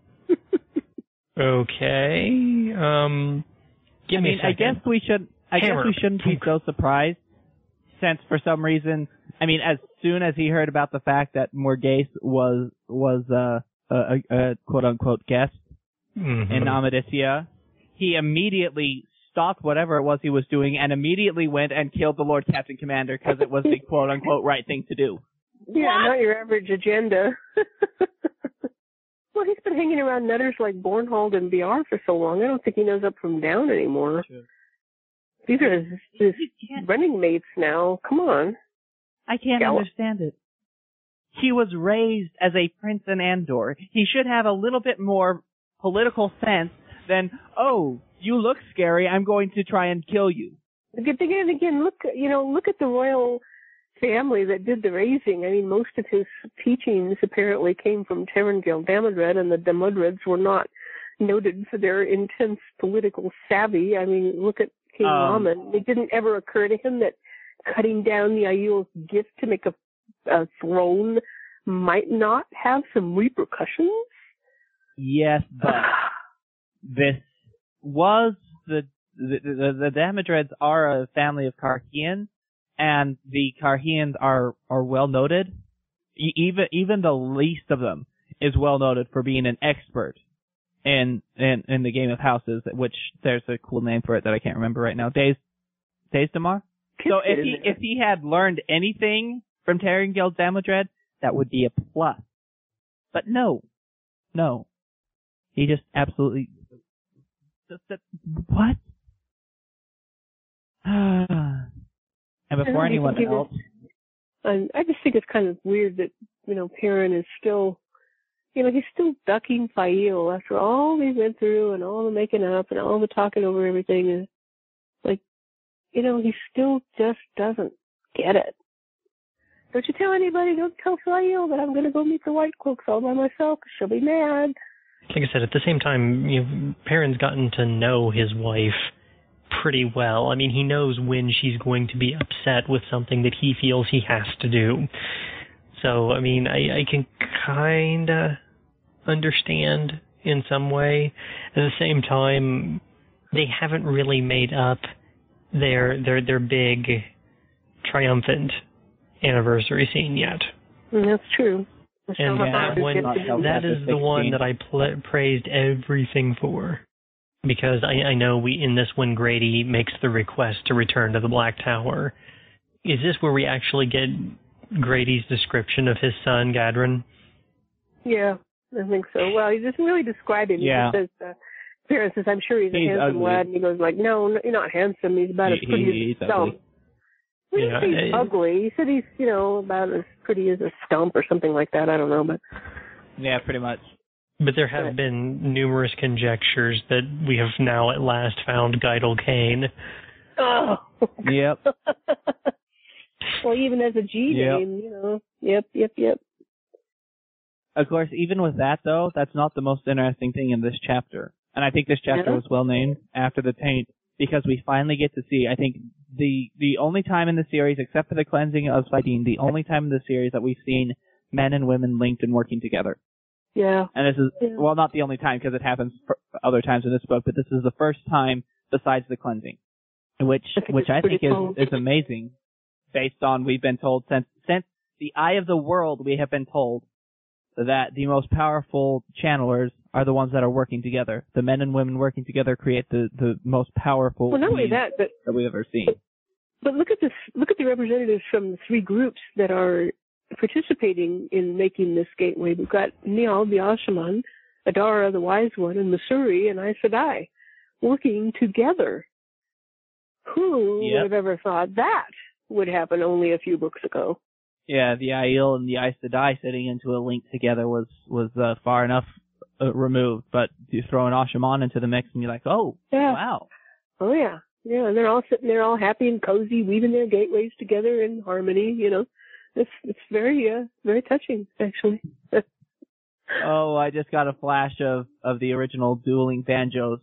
Okay. Um, give I me mean, a second. I guess we should. I Hammer. guess we shouldn't be so surprised, since for some reason, I mean, as soon as he heard about the fact that Morghese was was uh, a, a, a quote unquote guest mm-hmm. in Amadisia, he immediately stopped whatever it was he was doing and immediately went and killed the Lord Captain Commander because it was the quote unquote right thing to do. Yeah, what? Not your average agenda. Well, he's been hanging around nutters like Bornhold and B R for so long, I don't think he knows up from down anymore. Sure. These are his, his running mates now. Come on. I can't Gal- understand it. He was raised as a prince in Andor. He should have a little bit more political sense than, oh, you look scary, I'm going to try and kill you. Again, again, look, you know, look at the royal family that did the raising. I mean, most of his teachings apparently came from Terengil Damodred, and the Damodreds were not noted for their intense political savvy. I mean, look at King um, Raman. It didn't ever occur to him that cutting down the Aiel's gift to make a, a throne might not have some repercussions. Yes, but this was the the, the the Damodreds are a family of Karhian. And the Karhians are, are well noted. E- even even the least of them is well noted for being an expert in in, in the Game of Houses, which there's a cool name for it that I can't remember right now. Days Days Damar? So if he if he had learned anything from Terengil Damodred, that would be a plus. But no. No. He just absolutely what? And before anyone else, um, I just think it's kind of weird that, you know, Perrin is still, you know, he's still ducking Faile after all we went through and all the making up and all the talking over everything. And like, you know, he still just doesn't get it. Don't you tell anybody, don't tell Faile that I'm going to go meet the White Cloaks all by myself because she'll be mad. Like I said, at the same time, you know, Perrin's gotten to know his wife pretty well. I mean, he knows when she's going to be upset with something that he feels he has to do. So, I mean, I, I can kind of understand in some way. At the same time, they haven't really made up their their their big triumphant anniversary scene yet. Mm, that's true. And that one, that is the one that I pl- praised everything for. Because I, I know we in this when Grady makes the request to return to the Black Tower. Is this where we actually get Grady's description of his son, Gadron? Yeah, I think so. Well, he doesn't really describe him. Yeah. He just says, uh, Perrin says, I'm sure he's, he's a handsome ugly. lad. And he goes like, no, no, you're not handsome. He's about he, as pretty he, as a stump. He didn't say he's ugly. He said he's, you know, about as pretty as a stump or something like that. I don't know, but... Yeah, pretty much. But there have been numerous conjectures that we have now at last found Geidel Kane. Oh. Yep. Well, even as a G yep. name, you know. Yep, yep, yep. Of course, even with that, though, that's not the most interesting thing in this chapter. And I think this chapter yeah. was well named after the taint because we finally get to see, I think, the the only time in the series, except for the cleansing of Saidin, the only time in the series that we've seen men and women linked and working together. Yeah. And this is, yeah. well, not the only time because it happens for other times in this book, but this is the first time besides the cleansing, which I think which it's I think pretty is, cool. is amazing, based on we've been told since since the eye of the world we have been told that the most powerful channelers are the ones that are working together. The men and women working together create the, the most powerful Well, not only beings that, but that we've ever seen. but look at this. Look at the representatives from the three groups that are participating in making this gateway. We've got Nial, the Ashaman, Adara, the Wise One, and Masuri and Aes Sedai working together. Who Yep. would have ever thought that would happen only a few books ago? Yeah, the Aiel and the Aes Sedai sitting into a link together was was uh, far enough uh, removed, but you throw an Ashaman into the mix and you're like, oh, Yeah. wow. Oh yeah, yeah, and they're all sitting there, all happy and cozy, weaving their gateways together in harmony. You know, it's it's very uh, very touching, actually. Oh, I just got a flash of, of the original dueling banjos.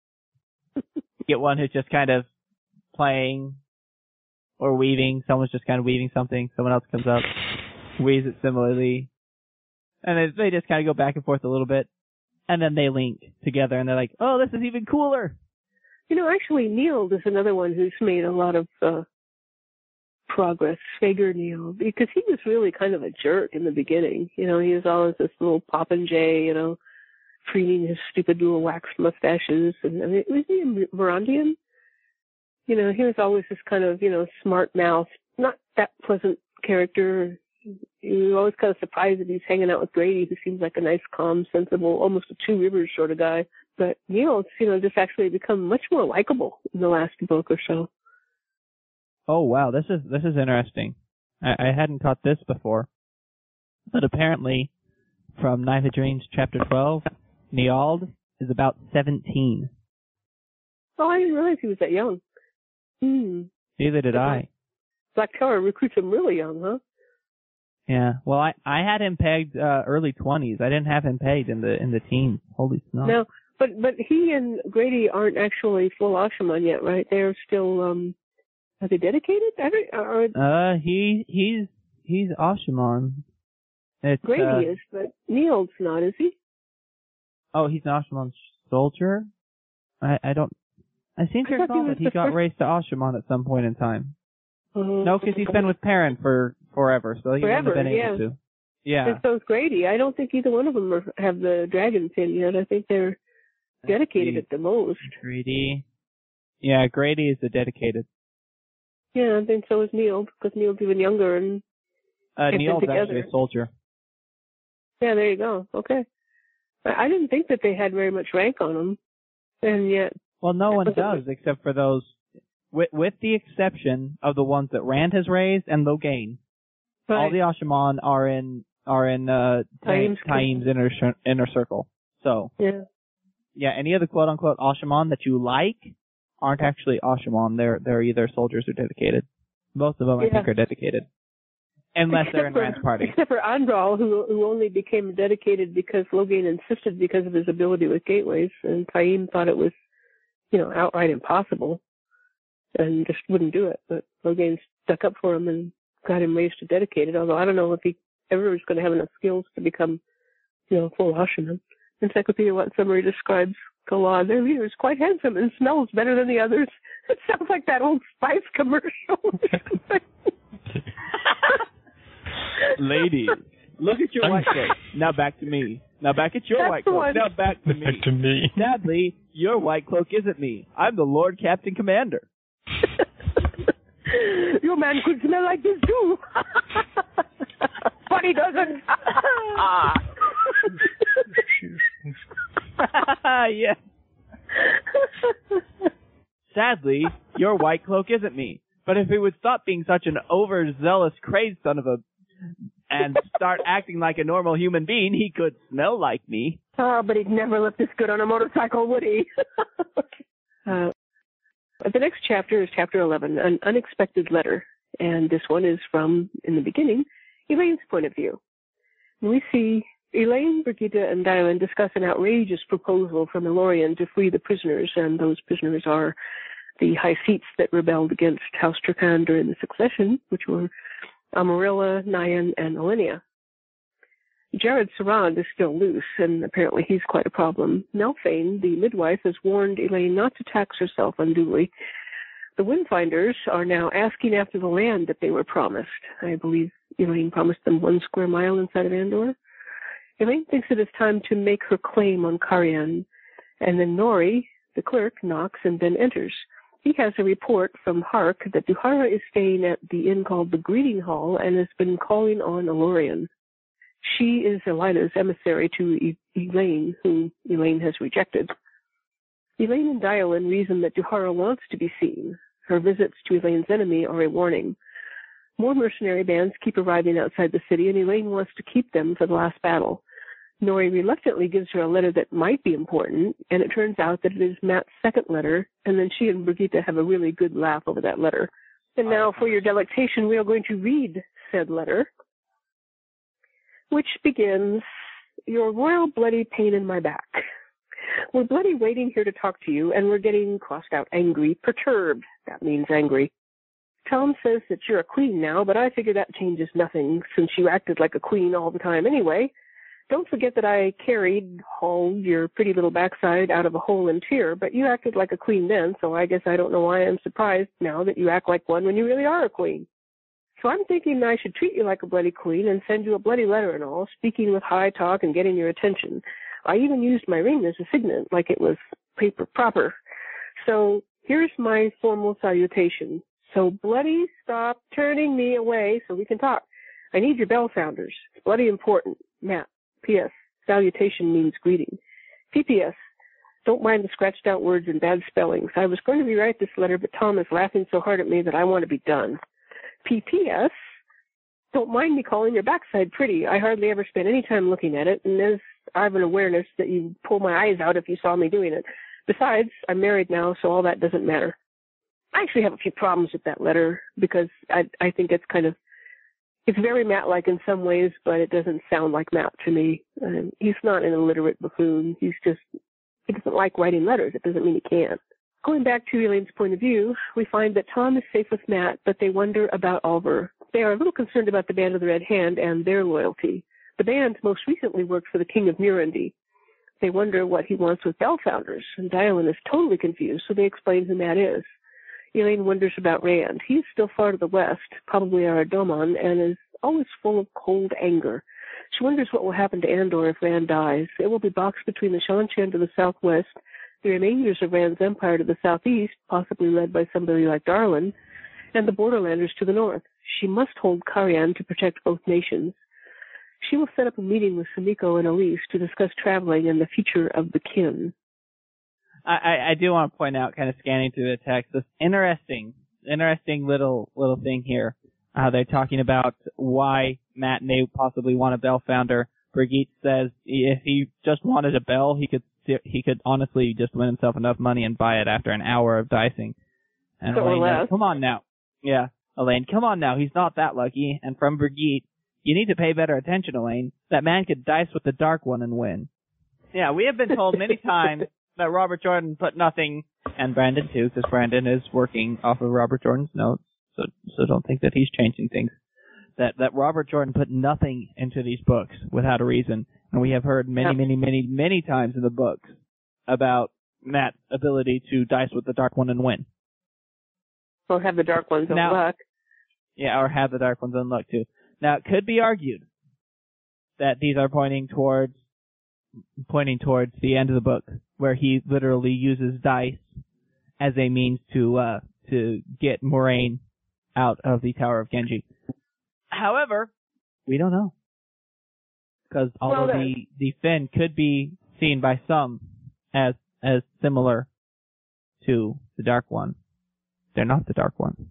Get one who's just kind of playing or weaving. Someone's just kind of weaving something. Someone else comes up, weaves it similarly. And they, they just kind of go back and forth a little bit. And then they link together and they're like, oh, this is even cooler. You know, actually, Neil is another one who's made a lot of uh, progress, Fager Neil, because he was really kind of a jerk in the beginning. You know, he was always this little popinjay, you know, preening his stupid little waxed mustaches. And I mean, was he a Varandian? You know, he was always this kind of, you know, smart mouth, not that pleasant character. You were always kind of surprised that he's hanging out with Grady, who seems like a nice, calm, sensible, almost a Two Rivers sort of guy. But Neil, it's, you know, just actually become much more likable in the last book or so. Oh, wow, this is this is interesting. I, I hadn't caught this before. But apparently, from Knife of Dreams, Chapter twelve, Niald is about seventeen. Oh, I didn't realize he was that young. Hmm. Neither did I. Black Tower recruits him really young, huh? Yeah. Well, I I had him pegged uh, early twenties. I didn't have him pegged in the in the teens. Holy snow. No, but but he and Grady aren't actually full Ashaman yet, right? They're still um. Are they dedicated? I don't, or, Uh, he he's he's Ashaman. It's, Grady uh, is, but Neil's not, is he? Oh, he's an Ashaman soldier. I I don't. I seem to I thought he recall was that he the got first- raised to Ashaman at some point in time. Uh, No, because he's been with Perrin for forever, so he Forever, wouldn't have been yeah. able to. Yeah. And so's Grady. I don't think either one of them are, have the dragon pin yet. I think they're dedicated see. at the most. Grady. Yeah, Grady is the dedicated. Yeah, I think so is Neil, because Neil's even younger. And Uh, Kept it Neil's together. actually a soldier. yeah, there you go. Okay. I I didn't think that they had very much rank on them, and yet. Well, no one But- does except for those, with, with the exception of the ones that Rand has raised and Logain. All Right. the Ashaman are in are in uh, Taim's Taim's inner cir- inner circle. So Yeah. yeah, any of the quote unquote Ashaman that you like aren't actually Ashaman. They're they're either soldiers or dedicated. Most of them I Yeah. think are dedicated, unless they're in Except for- Rand's party. Except for Andral, who who only became dedicated because Logain insisted because of his ability with gateways, and Taim thought it was, you know, outright impossible, and just wouldn't do it. But Logain stuck up for him and got him raised to dedicated. Although I don't know if he ever was going to have enough skills to become, you know, full Ashaman. Encyclopedia What Summary describes Galad. Their leader is quite handsome and smells better than the others. It sounds like that old Spice commercial. Ladies, look at your white cloak. Now back to me. Now back at your That's white the cloak. one. Now back to me. Back to me. Sadly, your white cloak isn't me. I'm the Lord Captain Commander. Your man could smell like this too. But he doesn't. Yeah. Sadly, your white cloak isn't me. But if he would stop being such an overzealous, crazed son of a... and start acting like a normal human being, he could smell like me. Oh, but he'd never look this good on a motorcycle, would he? uh, the next chapter is chapter eleven, An Unexpected Letter. And this one is from, in the beginning, Elaine's point of view. And we see Elaine, Brigitte, and Dylan discuss an outrageous proposal from Elorian to free the prisoners, and those prisoners are the high seats that rebelled against House Turkan during the succession, which were Amarilla, Nyan, and Olynia. Jared Sarand is still loose, and apparently he's quite a problem. Nelfane, the midwife, has warned Elaine not to tax herself unduly. The Windfinders are now asking after the land that they were promised. I believe Elaine promised them one square mile inside of Andor. Elaine thinks it is time to make her claim on Carian, and then Nori, the clerk, knocks and then enters. He has a report from Hark that Duhara is staying at the inn called the Greeting Hall and has been calling on Elorian. She is Elena's emissary to e- Elaine, whom Elaine has rejected. Elaine and Dialin reason that Duhara wants to be seen. Her visits to Elaine's enemy are a warning. More mercenary bands keep arriving outside the city, and Elaine wants to keep them for the last battle. Nori reluctantly gives her a letter that might be important, and it turns out that it is Matt's second letter, and then she and Brigitte have a really good laugh over that letter. And now, for your delectation, we are going to read said letter, which begins, "Your royal bloody pain in my back. We're bloody waiting here to talk to you, and we're getting crossed out, angry, perturbed." That means angry. "Tom says that you're a queen now, but I figure that changes nothing, since you acted like a queen all the time anyway. Don't forget that I carried, hauled your pretty little backside out of a hole in Tyr, but you acted like a queen then, so I guess I don't know why I'm surprised now that you act like one when you really are a queen. So I'm thinking I should treat you like a bloody queen and send you a bloody letter and all, speaking with high talk and getting your attention. I even used my ring as a signet, like it was paper proper. So here's my formal salutation. So bloody stop turning me away so we can talk. I need your bell sounders. It's bloody important. Matt. P S. Salutation means greeting. P P S. Don't mind the scratched out words and bad spellings. I was going to rewrite this letter, but Tom is laughing so hard at me that I want to be done. P P S. Don't mind me calling your backside pretty. I hardly ever spend any time looking at it, and as I have an awareness that you'd pull my eyes out if you saw me doing it. Besides, I'm married now, so all that doesn't matter. I actually have a few problems with that letter because I, I think it's kind of It's very Matt-like in some ways, but it doesn't sound like Matt to me. Um, he's not an illiterate buffoon. He's just, he doesn't like writing letters. It doesn't mean he can't. Going back to Elaine's point of view, we find that Tom is safe with Matt, but they wonder about Oliver. They are a little concerned about the Band of the Red Hand and their loyalty. The band most recently worked for the King of Murundi. They wonder what he wants with Bellfounders, and Dialin is totally confused, so they explain who Matt is. Elaine wonders about Rand. He is still far to the west, probably Aradomon, and is always full of cold anger. She wonders what will happen to Andor if Rand dies. It will be boxed between the Shan-Chan to the southwest, the remainders of Rand's empire to the southeast, possibly led by somebody like Darlin, and the Borderlanders to the north. She must hold Carian to protect both nations. She will set up a meeting with Sumiko and Elise to discuss traveling and the future of the kin. I, I do want to point out, kind of scanning through the text, this interesting, interesting little little thing here. Uh, they're talking about why Matt may possibly want a bell founder. Brigitte says if he just wanted a bell, he could he could honestly just win himself enough money and buy it after an hour of dicing. And so Elaine goes, come on now. Yeah, Elaine, come on now. He's not that lucky. And from Brigitte, you need to pay better attention, Elaine. That man could dice with the Dark One and win. Yeah, we have been told many times that Robert Jordan put nothing, and Brandon too, because Brandon is working off of Robert Jordan's notes, so so don't think that he's changing things. That that Robert Jordan put nothing into these books without a reason, and we have heard many, yep. many, many, many times in the books about Matt's ability to dice with the Dark One and win. Or have the Dark Ones on now, luck. Yeah, or have the Dark Ones on luck too. Now, it could be argued that these are pointing towards pointing towards the end of the book, where he literally uses dice as a means to uh, to get Moraine out of the Tower of Genji. However, we don't know, because although well, the the Finn could be seen by some as as similar to the Dark One, they're not the Dark One.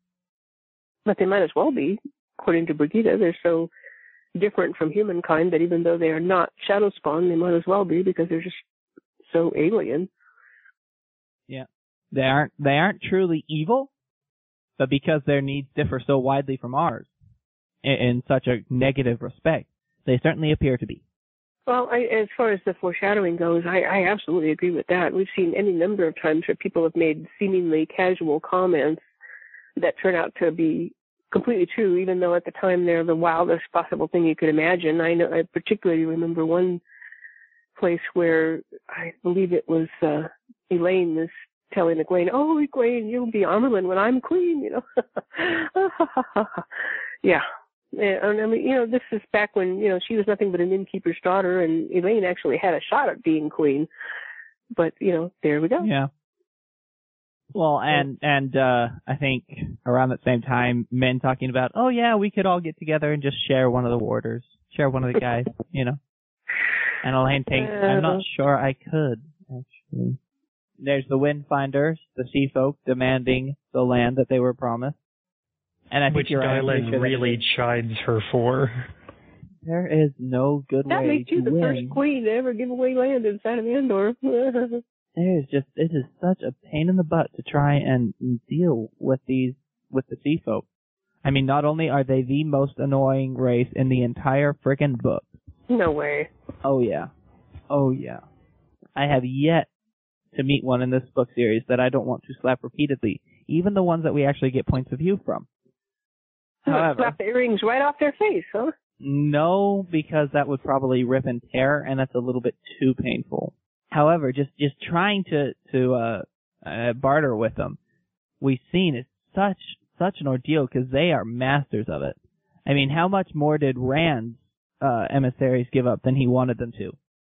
But they might as well be, according to Brigitte. They're so different from humankind that even though they are not shadow spawn, they might as well be because they're just so alien. Yeah, they aren't they aren't truly evil, but because their needs differ so widely from ours in, in such a negative respect, they certainly appear to be. Well, I, as far as the foreshadowing goes, I, I absolutely agree with that. We've seen any number of times where people have made seemingly casual comments that turn out to be completely true, even though at the time they're the wildest possible thing you could imagine. I know, I particularly remember one place where I believe it was uh, Elaine was telling Egwene, "Oh, Egwene, you'll be Amyrlin when I'm queen," you know. Yeah. And I mean, you know, this is back when, you know, she was nothing but an innkeeper's daughter, and Elaine actually had a shot at being queen. But, you know, there we go. Yeah. Well, and and uh I think around that same time, men talking about, oh yeah, we could all get together and just share one of the warders, share one of the guys, you know. And Elaine thinks, I'm not sure I could, actually. There's the Windfinders, the sea folk demanding the land that they were promised. And I think Which you're Dylan sure really chides her for. There is no good that way makes you to the win. first queen to ever give away land inside of Andor. There's just, it is such a pain in the butt to try and deal with these, with the sea folk. I mean, not only are they the most annoying race in the entire frickin' book. No way. Oh yeah. Oh yeah. I have yet to meet one in this book series that I don't want to slap repeatedly, even the ones that we actually get points of view from. However, slap the earrings right off their face, huh? No, because that would probably rip and tear, and that's a little bit too painful. However, just just trying to to uh, uh, barter with them, we've seen is such such an ordeal because they are masters of it. I mean, how much more did Rand's uh, emissaries give up than he wanted them to?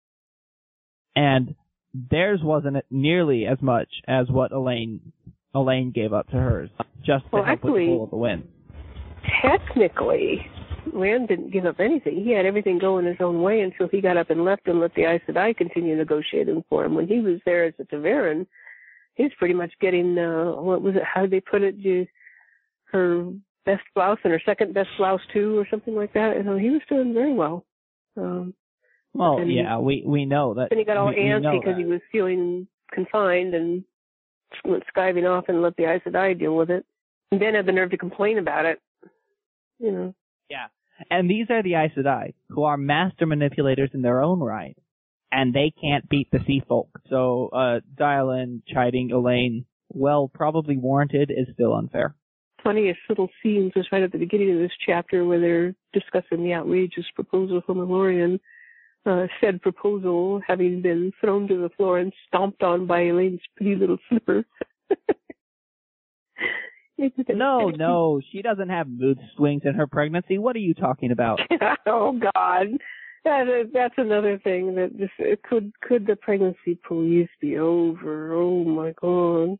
And theirs wasn't nearly as much as what Elaine Elaine gave up to hers, just to well, help actually, with the Bowl of the Wind. Technically, Rand didn't give up anything. He had everything going his own way until he got up and left and let the Aes Sedai continue negotiating for him. When he was there as a Ta'veren, he was pretty much getting, uh, what was it, how did they put it, you, her best blouse and her second best blouse too, or something like that. You know, he was doing very well. Um, well, yeah, we, we know that. Then he got all we, antsy we because that. he was feeling confined and went skiving off and let the Aes Sedai deal with it. And then had the nerve to complain about it. You know. Yeah. And these are the Aes Sedai, who are master manipulators in their own right, and they can't beat the sea folk. So, uh, Dylan chiding Elaine, well, probably warranted, is still unfair. Funniest little scenes was right at the beginning of this chapter where they're discussing the outrageous proposal from Elorian. Uh, said proposal having been thrown to the floor and stomped on by Elaine's pretty little slipper. No, no, she doesn't have mood swings in her pregnancy. What are you talking about? Oh God, that, that's another thing that just it could could the pregnancy please be over? Oh my God.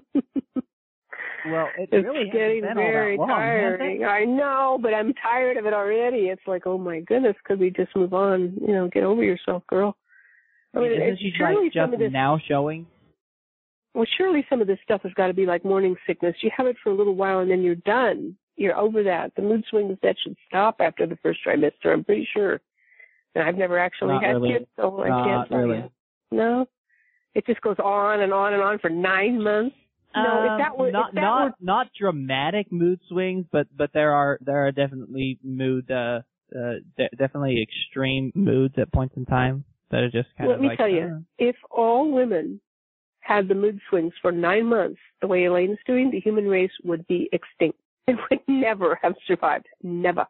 Well, it it's really getting hasn't been very all that long, tiring. has it? I know, but I'm tired of it already. It's like, oh my goodness, could we just move on? You know, get over yourself, girl. I mean, Isn't it's she surely like some just of this, now showing? Well, surely some of this stuff has got to be like morning sickness. You have it for a little while and then you're done. You're over that. The mood swings, that should stop after the first trimester, I'm pretty sure. And I've never actually Not had really. kids, so I Not can't tell really. you. No? It just goes on and on and on for nine months? No, um, if that were... not if that not were, not dramatic mood swings, but but there are there are definitely mood uh, uh de- definitely extreme moods at points in time that are just kind let of me like, tell you, uh, if all women had the mood swings for nine months the way Elaine's doing, the human race would be extinct. It would never have survived. Never.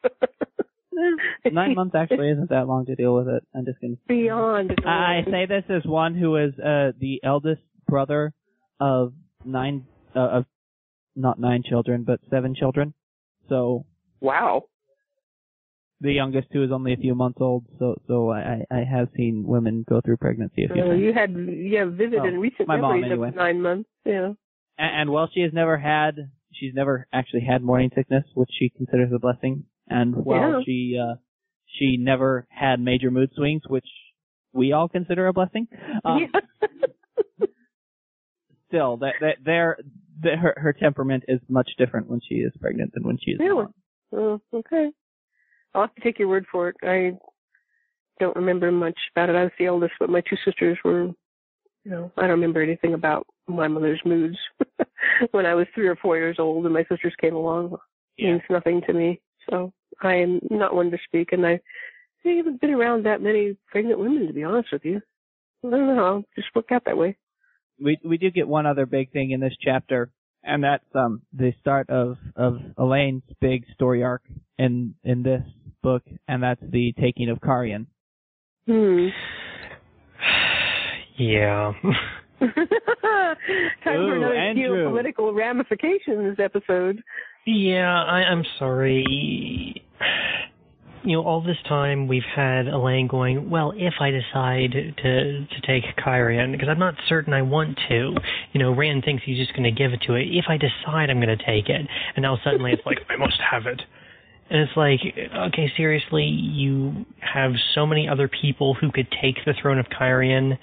Nine months actually isn't that long to deal with it. I'm just gonna Beyond. I, I say this as one who is uh the eldest brother of nine uh, of not nine children but seven children. So wow. The youngest two is only a few months old, so so I, I have seen women go through pregnancy a few uh, times. You had you have vivid oh, and recent my memories mom, anyway. of nine months. Yeah. And, and while she has never had, she's never actually had morning sickness, which she considers a blessing. And while yeah. she uh, she never had major mood swings, which we all consider a blessing. Um, yeah. Still, that that their her her temperament is much different when she is pregnant than when she is really? not. Oh, okay. I'll have to take your word for it. I don't remember much about it. I was the eldest, but my two sisters were, you know, I don't remember anything about my mother's moods when I was three or four years old and my sisters came along. It means nothing to me. So I am not one to speak, and I, I haven't been around that many pregnant women, to be honest with you. I don't know. It just worked out that way. We we do get one other big thing in this chapter, And that's um the start of, of Elaine's big story arc in in this book, and that's the taking of Carian. Hmm. Yeah. Time for Ooh, another Andrew. geopolitical ramifications episode. Yeah, I, I'm sorry. You know, all this time we've had Elaine going, well, if I decide to to take Carian, because I'm not certain I want to. You know, Rand thinks he's just going to give it to it. If I decide I'm going to take it, and now suddenly it's like, I must have it. And it's like, okay, seriously, you have so many other people who could take the throne of Carian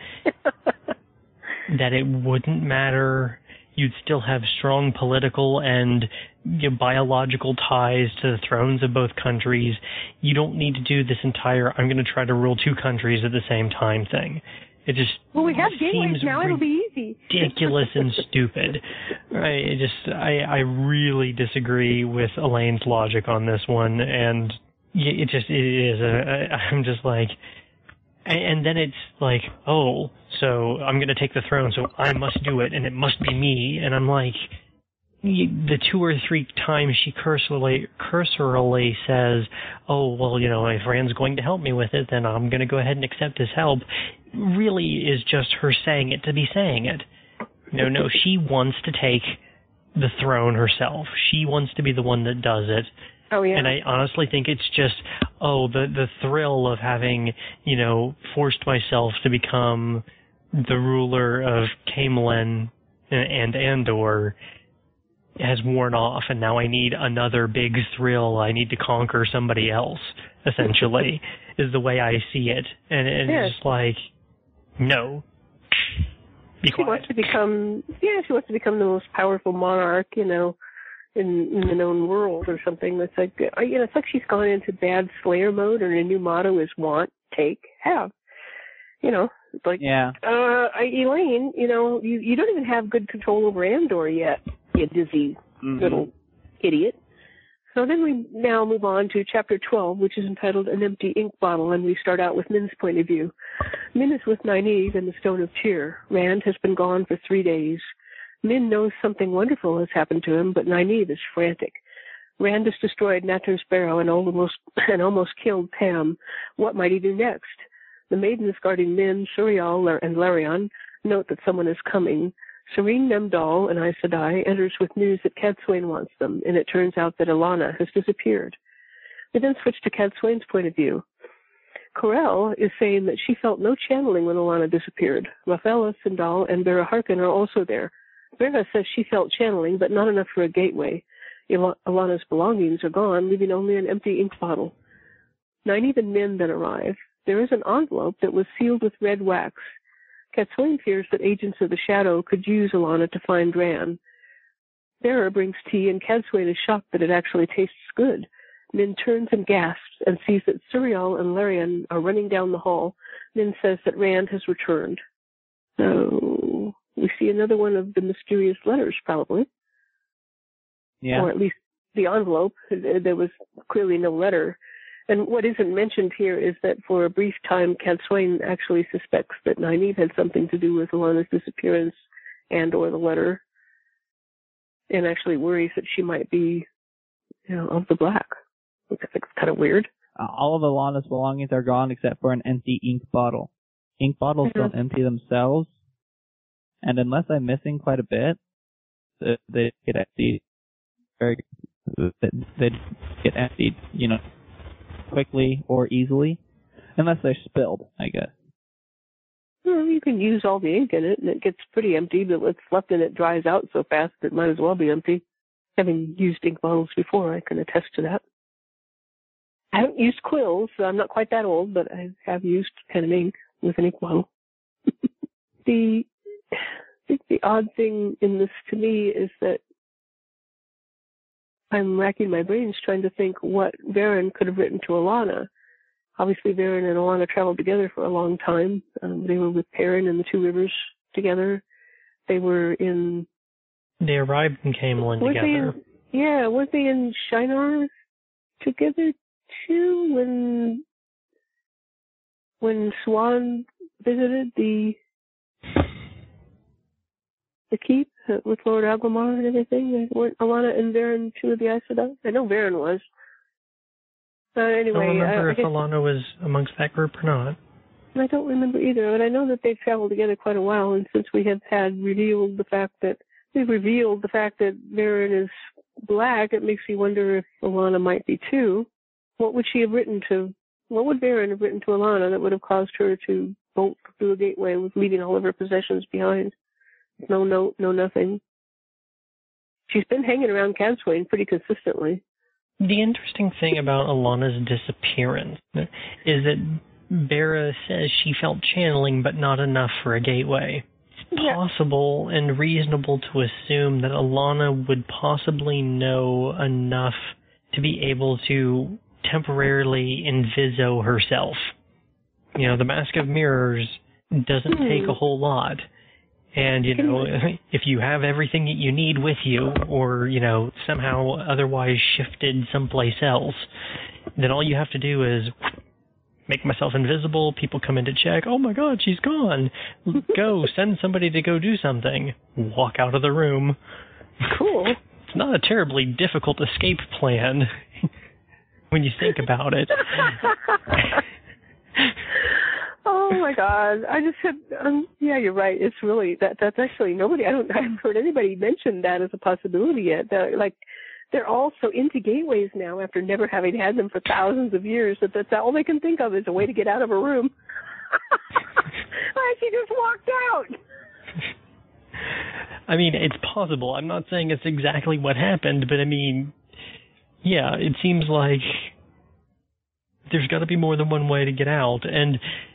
that it wouldn't matter. You'd still have strong political and you know, biological ties to the thrones of both countries. You don't need to do this entire, I'm going to try to rule two countries at the same time thing. It just Well, we have seems gateways now. It'll be easy. ridiculous and stupid. Right? It just, I, I really disagree with Elaine's logic on this one, and it just, it is, a, I'm just like, and then it's like, oh, so I'm going to take the throne, so I must do it, and it must be me. And I'm like, the two or three times she cursorily, cursorily says, oh, well, you know, if Rand's going to help me with it, then I'm going to go ahead and accept his help, really is just her saying it to be saying it. No, no, she wants to take the throne herself. She wants to be the one that does it. Oh, yeah. And I honestly think it's just, oh, the the thrill of having, you know, forced myself to become the ruler of Camelin and Andor has worn off, and now I need another big thrill. I need to conquer somebody else, essentially, is the way I see it. And, and Yes. it's just like, no. Be She quiet. wants to become, yeah, she wants to become the most powerful monarch, you know, in, in the known world or something. It's like, uh, you know, it's like she's gone into bad Slayer mode, and her new motto is want, take, have. You know, it's like, Yeah. uh, Elaine, you know, you, you don't even have good control over Andor yet, you dizzy Mm-hmm. little idiot. So then we now move on to chapter twelve, which is entitled An Empty Ink Bottle, and we start out with Min's point of view. Min is with Nynaeve in the Stone of Tyr. Rand has been gone for three days. Min knows something wonderful has happened to him, but Nynaeve is frantic. Rand has destroyed Natter's barrow and almost, and almost killed Tam. What might he do next? The maidens guarding Min, Suriel, and Larion note that someone is coming. Serene Nemdal and Aes Sedai enters with news that Cadsuane wants them, and it turns out that Ilana has disappeared. We then switch to Cadsuane's point of view. Corell is saying that she felt no channeling when Ilana disappeared. Rafaela, Sindal, and Vera Harkin are also there. Vera says she felt channeling, but not enough for a gateway. Il- Ilana's belongings are gone, leaving only an empty ink bottle. Nynaeve and Min then arrive. There is an envelope that was sealed with red wax. Cadsuane fears that agents of the Shadow could use Ilana to find Rand. Vera brings tea, and Cadsuane is shocked that it actually tastes good. Min turns and gasps and sees that Suriel and Larion are running down the hall. Min says that Rand has returned. So we see another one of the mysterious letters, probably. Yeah. Or at least the envelope. There was clearly no letter. And what isn't mentioned here is that for a brief time, Cadsuane actually suspects that Nynaeve had something to do with Ilana's disappearance and or the letter, and actually worries that she might be, you know, of the black. Which I think is kind of weird. Uh, all of Ilana's belongings are gone except for an empty ink bottle. Ink bottles Mhm. don't empty themselves, and unless I'm missing quite a bit, they- they get emptied very. They get emptied, you know, quickly or easily, unless they're spilled, I guess. Well, you can use all the ink in it, and it gets pretty empty, but what's left in it dries out so fast it might as well be empty. Having used ink bottles before, I can attest to that. I haven't used quills, so I'm not quite that old, but I have used pen and ink with an ink bottle. the, I think the odd thing in this to me is that I'm racking my brains trying to think what Varen could have written to Ilana. Obviously, Varen and Ilana traveled together for a long time. Um, they were with Perrin and the Two Rivers together. They were in... They arrived in Camelin were together. They in, yeah, were they in Shinar together too when when Swan visited the the keep uh, with Lord Aglamar and everything? Weren't Alana and Varen two of the Aes Sedai? I know Varen was. Uh, anyway, I don't remember uh, if I guess, Alana was amongst that group or not. I don't remember either, but I know that they've traveled together quite a while, and since we have had revealed the fact that we've revealed the fact that Varen is black, it makes me wonder if Alana might be too. What would she have written to? What would Varen have written to Alana that would have caused her to bolt through a gateway with leaving all of her possessions behind? No note, no nothing. She's been hanging around Cadsuane pretty consistently. The interesting thing about Alana's disappearance is that Bera says she felt channeling, but not enough for a gateway. It's Yeah. possible and reasonable to assume that Alana would possibly know enough to be able to temporarily inviso herself. You know, the Mask of Mirrors doesn't Hmm. take a whole lot. And, you know, if you have everything that you need with you, or, you know, somehow otherwise shifted someplace else, then all you have to do is make myself invisible, people come in to check, oh my god, she's gone. Go, send somebody to go do something. Walk out of the room. Cool. It's not a terribly difficult escape plan when you think about it. Oh my god! I just had, um, yeah, you're right. It's really that. That's actually nobody. I don't. I haven't heard anybody mention that as a possibility yet. That, like, they're all so into gateways now after never having had them for thousands of years that that's all they can think of is a way to get out of a room. Like, she just walked out. I mean, it's possible. I'm not saying it's exactly what happened, but I mean, yeah, it seems like there's got to be more than one way to get out. And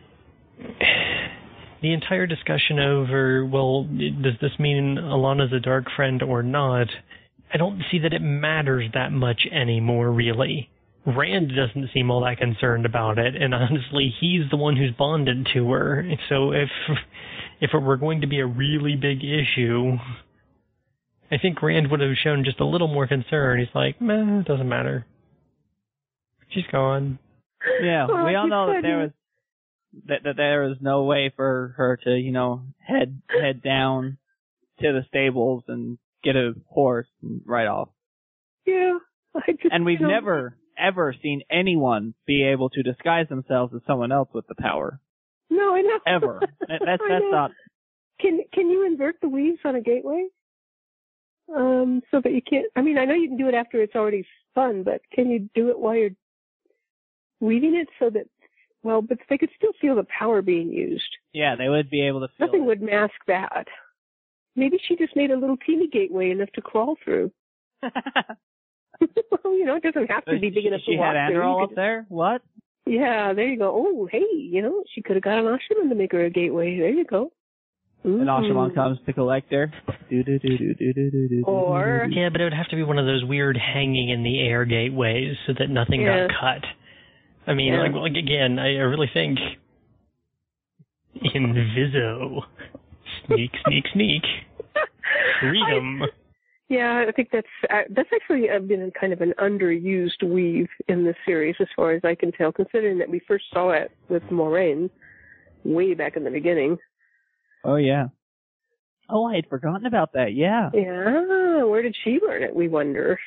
the entire discussion over, well, does this mean Alana's a dark friend or not? I don't see that it matters that much anymore, really. Rand doesn't seem all that concerned about it, and honestly, he's the one who's bonded to her. So if if it were going to be a really big issue, I think Rand would have shown just a little more concern. He's like, meh, it doesn't matter. She's gone. Yeah, Well, we all you know that said there you- was that, that there was no way for her to, you know, head head down to the stables and get a horse and ride off. Yeah. I just, And we've you know, never ever seen anyone be able to disguise themselves as someone else with the power. No, I know. Ever. That- that's I that's know. not. Can Can you invert the weaves on a gateway? Um, so that you can't. I mean, I know you can do it after it's already spun, but can you do it while you're weaving it so that? Well, but they could still feel the power being used. Yeah, they would be able to feel Nothing it. would mask that. Maybe she just made a little teeny gateway enough to crawl through. Well, you know, it doesn't have to be big she, enough she to walk had through. You Androl could up there? What? Yeah, there you go. Oh, hey, you know, she could have got an Ashaman to make her a gateway. There you go. And Ashaman Mm. comes to collect her. Do, do, do, do, do, do, do, do, Or- Yeah, but it would have to be one of those weird hanging in the air gateways so that nothing Yeah. got cut. I mean, Yeah. like, like again, I, I really think Inviso. Sneak, sneak, sneak. Freedom. I, yeah, I think that's uh, that's actually uh, been kind of an underused weave in this series, as far as I can tell, considering that we first saw it with Moraine way back in the beginning. Oh, yeah. Oh, I had forgotten about that, yeah. Yeah, where did she learn it, we wonder?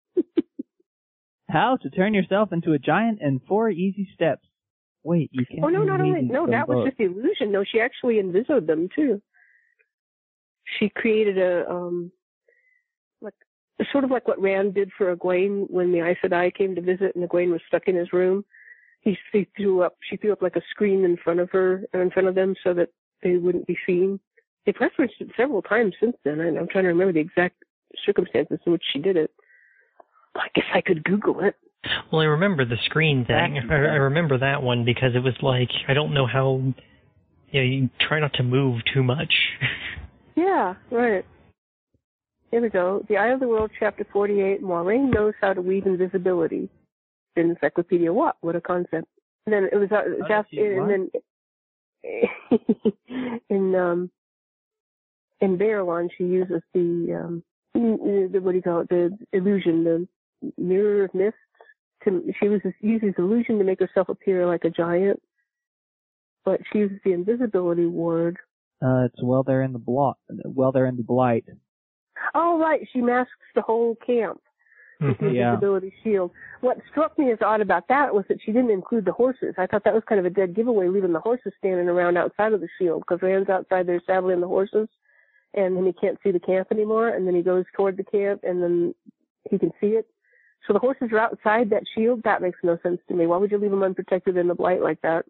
How to turn yourself into a giant in four easy steps. Wait, you can't. Oh, no, not only, use no, them that was both. just the illusion. No, she actually invisoed them, too. She created a, um, like, sort of like what Rand did for Egwene when the Aes Sedai came to visit and Egwene was stuck in his room. He, he threw up, she threw up like a screen in front of her, in front of them so that they wouldn't be seen. They've referenced it several times since then, and I'm trying to remember the exact circumstances in which she did it. I guess I could Google it. Well, I remember the screen thing. I, I remember that one because it was like, I don't know how, you know, you try not to move too much. Yeah, right. Here we go. The Eye of the World, Chapter forty-eight. Moraine knows how to weave invisibility. In Encyclopedia What? What a concept. And then it was uh, How just, does she and what? then in um in Baralon she uses the um the, what do you call it, the illusion, the mirror of mists. To, she uses uses illusion to make herself appear like a giant, but she uses the invisibility ward Uh, it's while they're in the blot, while they're in the blight. Oh, right. She masks the whole camp with the Yeah. invisibility shield. What struck me as odd about that was that she didn't include the horses. I thought that was kind of a dead giveaway, leaving the horses standing around outside of the shield, because Rand's outside there saddling the horses, and then he can't see the camp anymore, and then he goes toward the camp, and then he can see it. So the horses are outside that shield? That makes no sense to me. Why would you leave them unprotected in the blight like that?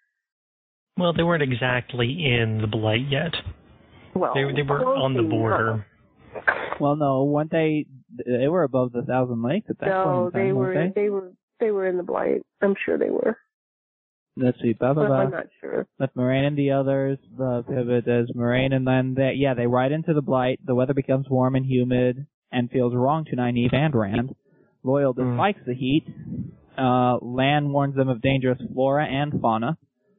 Well, they weren't exactly in the blight yet. Well, They, they were on the border. Well, no, weren't they? They were above the Thousand Lakes at that No, point in time, they were. weren't they? They were. They were in the blight. I'm sure they were. Let's see, blah, blah, But I'm blah. not sure. With Moraine and the others, the pivot is Moraine, and then they, yeah, they ride into the blight. The weather becomes warm and humid and feels wrong to Nynaeve and Rand. Loyal dislikes the heat. Uh, Lan warns them of dangerous flora and fauna.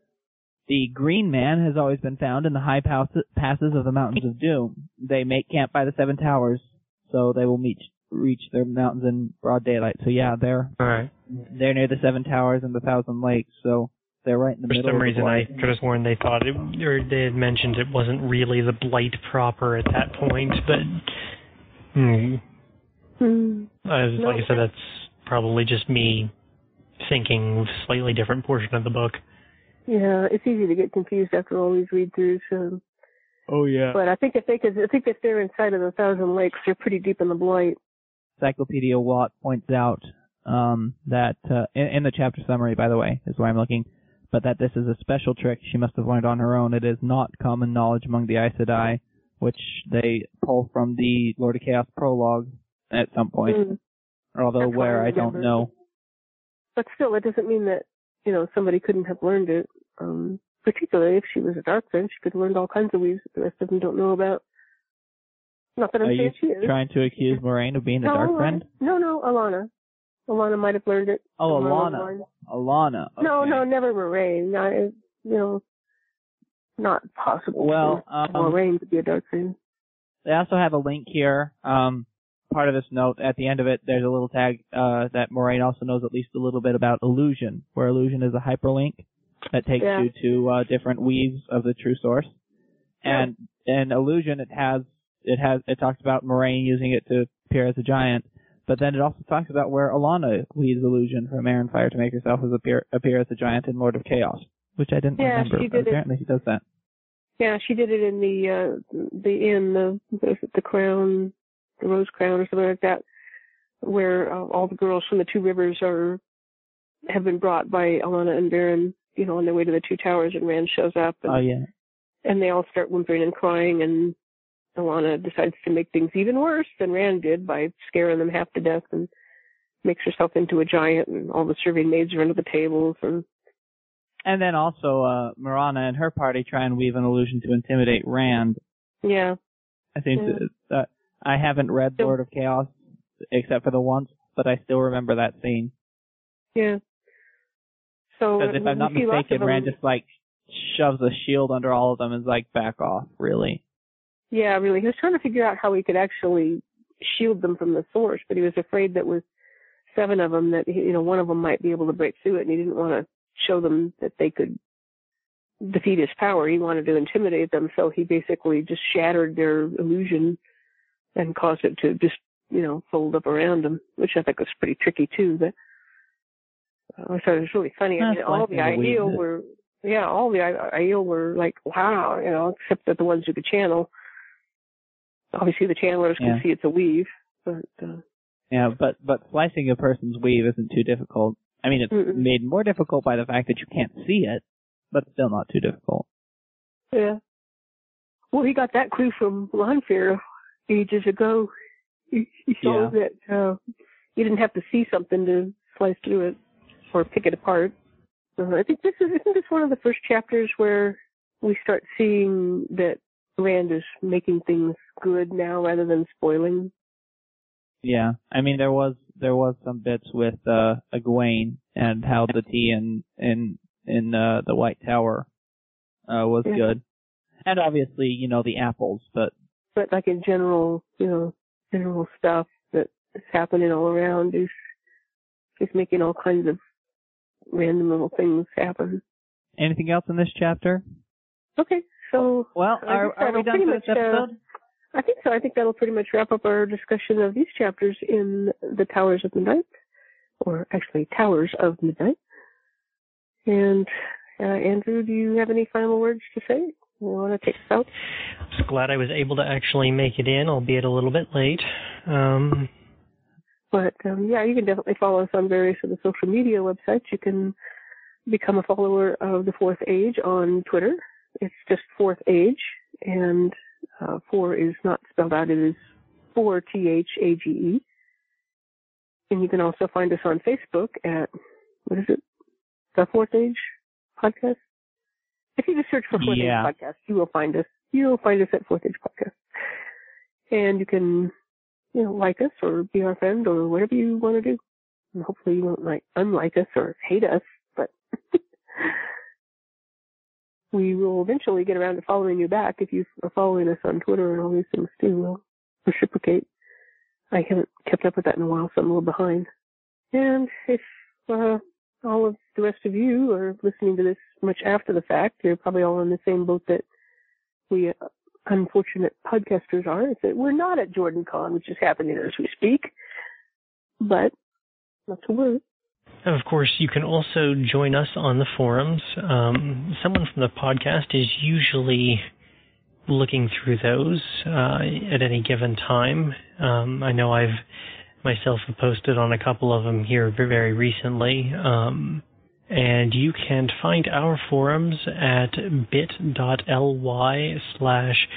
The Green Man has always been found in the high pass- passes of the Mountains of Doom. They make camp by the Seven Towers, so they will meet, reach their mountains in broad daylight. So yeah, they're All right. they're near the Seven Towers and the Thousand Lakes, so they're right in the For middle some of the reason, blight. I could have sworn they thought it, or they had mentioned it wasn't really the blight proper at that point, but hmm, Hmm. uh, like I said, that's probably just me thinking a slightly different portion of the book. Yeah, it's easy to get confused after all these read-throughs. Um, Oh yeah. but I think if they could, I think if they're inside of the Thousand Lakes, they're pretty deep in the blight. Encyclopedia Watt points out um, that uh, in, in the chapter summary, by the way, is where I'm looking, but that this is a special trick she must have learned on her own. It is not common knowledge among the Aes Sedai, which they pull from the Lord of Chaos prologue at some point, Mm. although That's what where I I don't remember. know. But still, it doesn't mean that, you know, somebody couldn't have learned it. Um, particularly if she was a dark friend, she could have learned all kinds of weaves that the rest of them don't know about. Not that I'm Are you saying she is. trying to accuse Moraine of being a no, dark Alana- friend? No, no, Alana. Alana might have learned it. Oh, somewhere along the Alana. line. Alana. No, okay. no, never Moraine. Not, you know, not possible Well, for um, Moraine to be a dark friend. They also have a link here. Um, part of this note, at the end of it, there's a little tag uh, that Moraine also knows at least a little bit about illusion, where illusion is a hyperlink that takes Yeah. you to uh, different weaves of the true source. And in illusion, it has it has it talks about Moraine using it to appear as a giant, but then it also talks about where Alana weaves illusion from air and fire to make herself as appear appear as a giant in Lord of Chaos, which I didn't Yeah, remember. she But did it. apparently, she does that. Yeah, she did it in the uh the inn, the the, the crown, the rose crown or something like that, where uh, all the girls from the two rivers are have been brought by Alana and Baron, you know, on their way to the two towers, and Rand shows up, and, Oh yeah. and they all start whimpering and crying, and Alana decides to make things even worse than Rand did by scaring them half to death, and makes herself into a giant, and all the serving maids are under the tables, and And then also, uh, Marana and her party try and weave an illusion to intimidate Rand. yeah. I think Yeah. that, uh, I haven't read So- Lord of Chaos except for the once, but I still remember that scene. Yeah. So Because if I'm not we see lots mistaken, of Rand them- just like shoves a shield under all of them and is like, back off, really. Yeah, really. He was trying to figure out how he could actually shield them from the source, but he was afraid that with seven of them, that you know one of them might be able to break through it, and he didn't want to show them that they could defeat his power. He wanted to intimidate them, so he basically just shattered their illusion and caused it to just you know fold up around them, which I think was pretty tricky too. But uh, I thought it was really funny. I mean, That's all like the the way Aiel that- were. Yeah, all the Aiel were like, wow, you know, except that the ones who could channel. Obviously, the channelers can Yeah. see it's a weave, but uh, Yeah, but, but slicing a person's weave isn't too difficult. I mean, it's Mm-mm. made more difficult by the fact that you can't see it, but still not too difficult. yeah. Well, he got that clue from Lanfear ages ago. He, he saw Yeah. that uh, you didn't have to see something to slice through it or pick it apart. Uh, I think this is isn't this one of the first chapters where we start seeing that Rand is making things good now rather than spoiling. Yeah, I mean there was there was some bits with uh Egwene and how the tea in in in uh, the White Tower uh was Yeah. good, and obviously you know the apples, but But like in general, you know, general stuff that is happening all around is is making all kinds of random little things happen. anything else in this chapter? Okay, so... Well, I are, think are we that'll done pretty for this much, uh, episode? I think so. I think that'll pretty much wrap up our discussion of these chapters in the Towers of Midnight, or actually Towers of Midnight. And uh, Andrew, do you have any final words to say? You want to take us out? I'm just glad I was able to actually make it in, albeit a little bit late. Um, but um, yeah, you can definitely follow us on various of the social media websites. You can become a follower of the Fourth Age on Twitter. It's just Fourth Age, and Uh, four is not spelled out. It is four T H A G E. And you can also find us on Facebook at, what is it? The Fourth Age Podcast? If you just search for Fourth Yeah. Age Podcast, you will find us. You will find us at Fourth Age Podcast. And you can, you know, like us or be our friend or whatever you want to do. And hopefully you won't like unlike us or hate us, but we will eventually get around to following you back. If you are following us on Twitter and all these things too, we'll reciprocate. I haven't kept up with that in a while, so I'm a little behind. And if uh, all of the rest of you are listening to this much after the fact, you're probably all in the same boat that we uh, unfortunate podcasters are. It's that we're not at JordanCon, which is happening as we speak. But not to worry. Of course, you can also join us on the forums. Um, someone from the podcast is usually looking through those uh, at any given time. Um, I know I've myself have posted on a couple of them here very recently. Um, and you can find our forums at bit.ly slash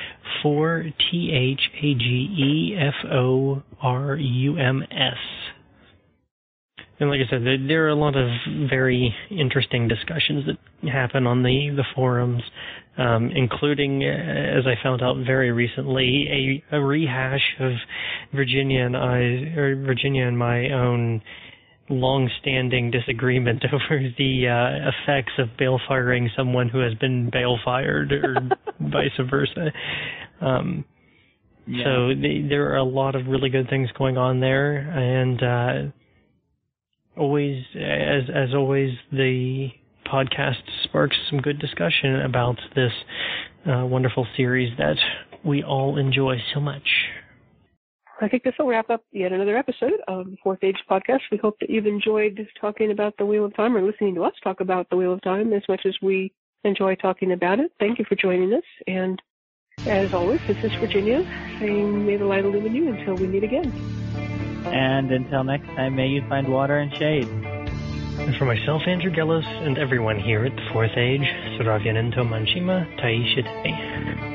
4THAGEFORUMS. And like I said, there, there are a lot of very interesting discussions that happen on the, the forums, um, including, as I found out very recently, a, a rehash of Virginia and I, or Virginia and my own long-standing disagreement over the uh, effects of bail firing someone who has been bail fired, or vice versa. Um, Yeah. So the, there are a lot of really good things going on there, and uh, always, as as always, the podcast sparks some good discussion about this uh, wonderful series that we all enjoy so much. I think this will wrap up yet another episode of the Fourth Age Podcast. We hope that you've enjoyed talking about the Wheel of Time, or listening to us talk about the Wheel of Time as much as we enjoy talking about it. Thank you for joining us. And as always, this is Virginia saying, may the light illumine you until we meet again. And until next time, may you find water and shade. And for myself, Andrew Gellos, and everyone here at the Fourth Age, Soravyanento Manchima Taishite.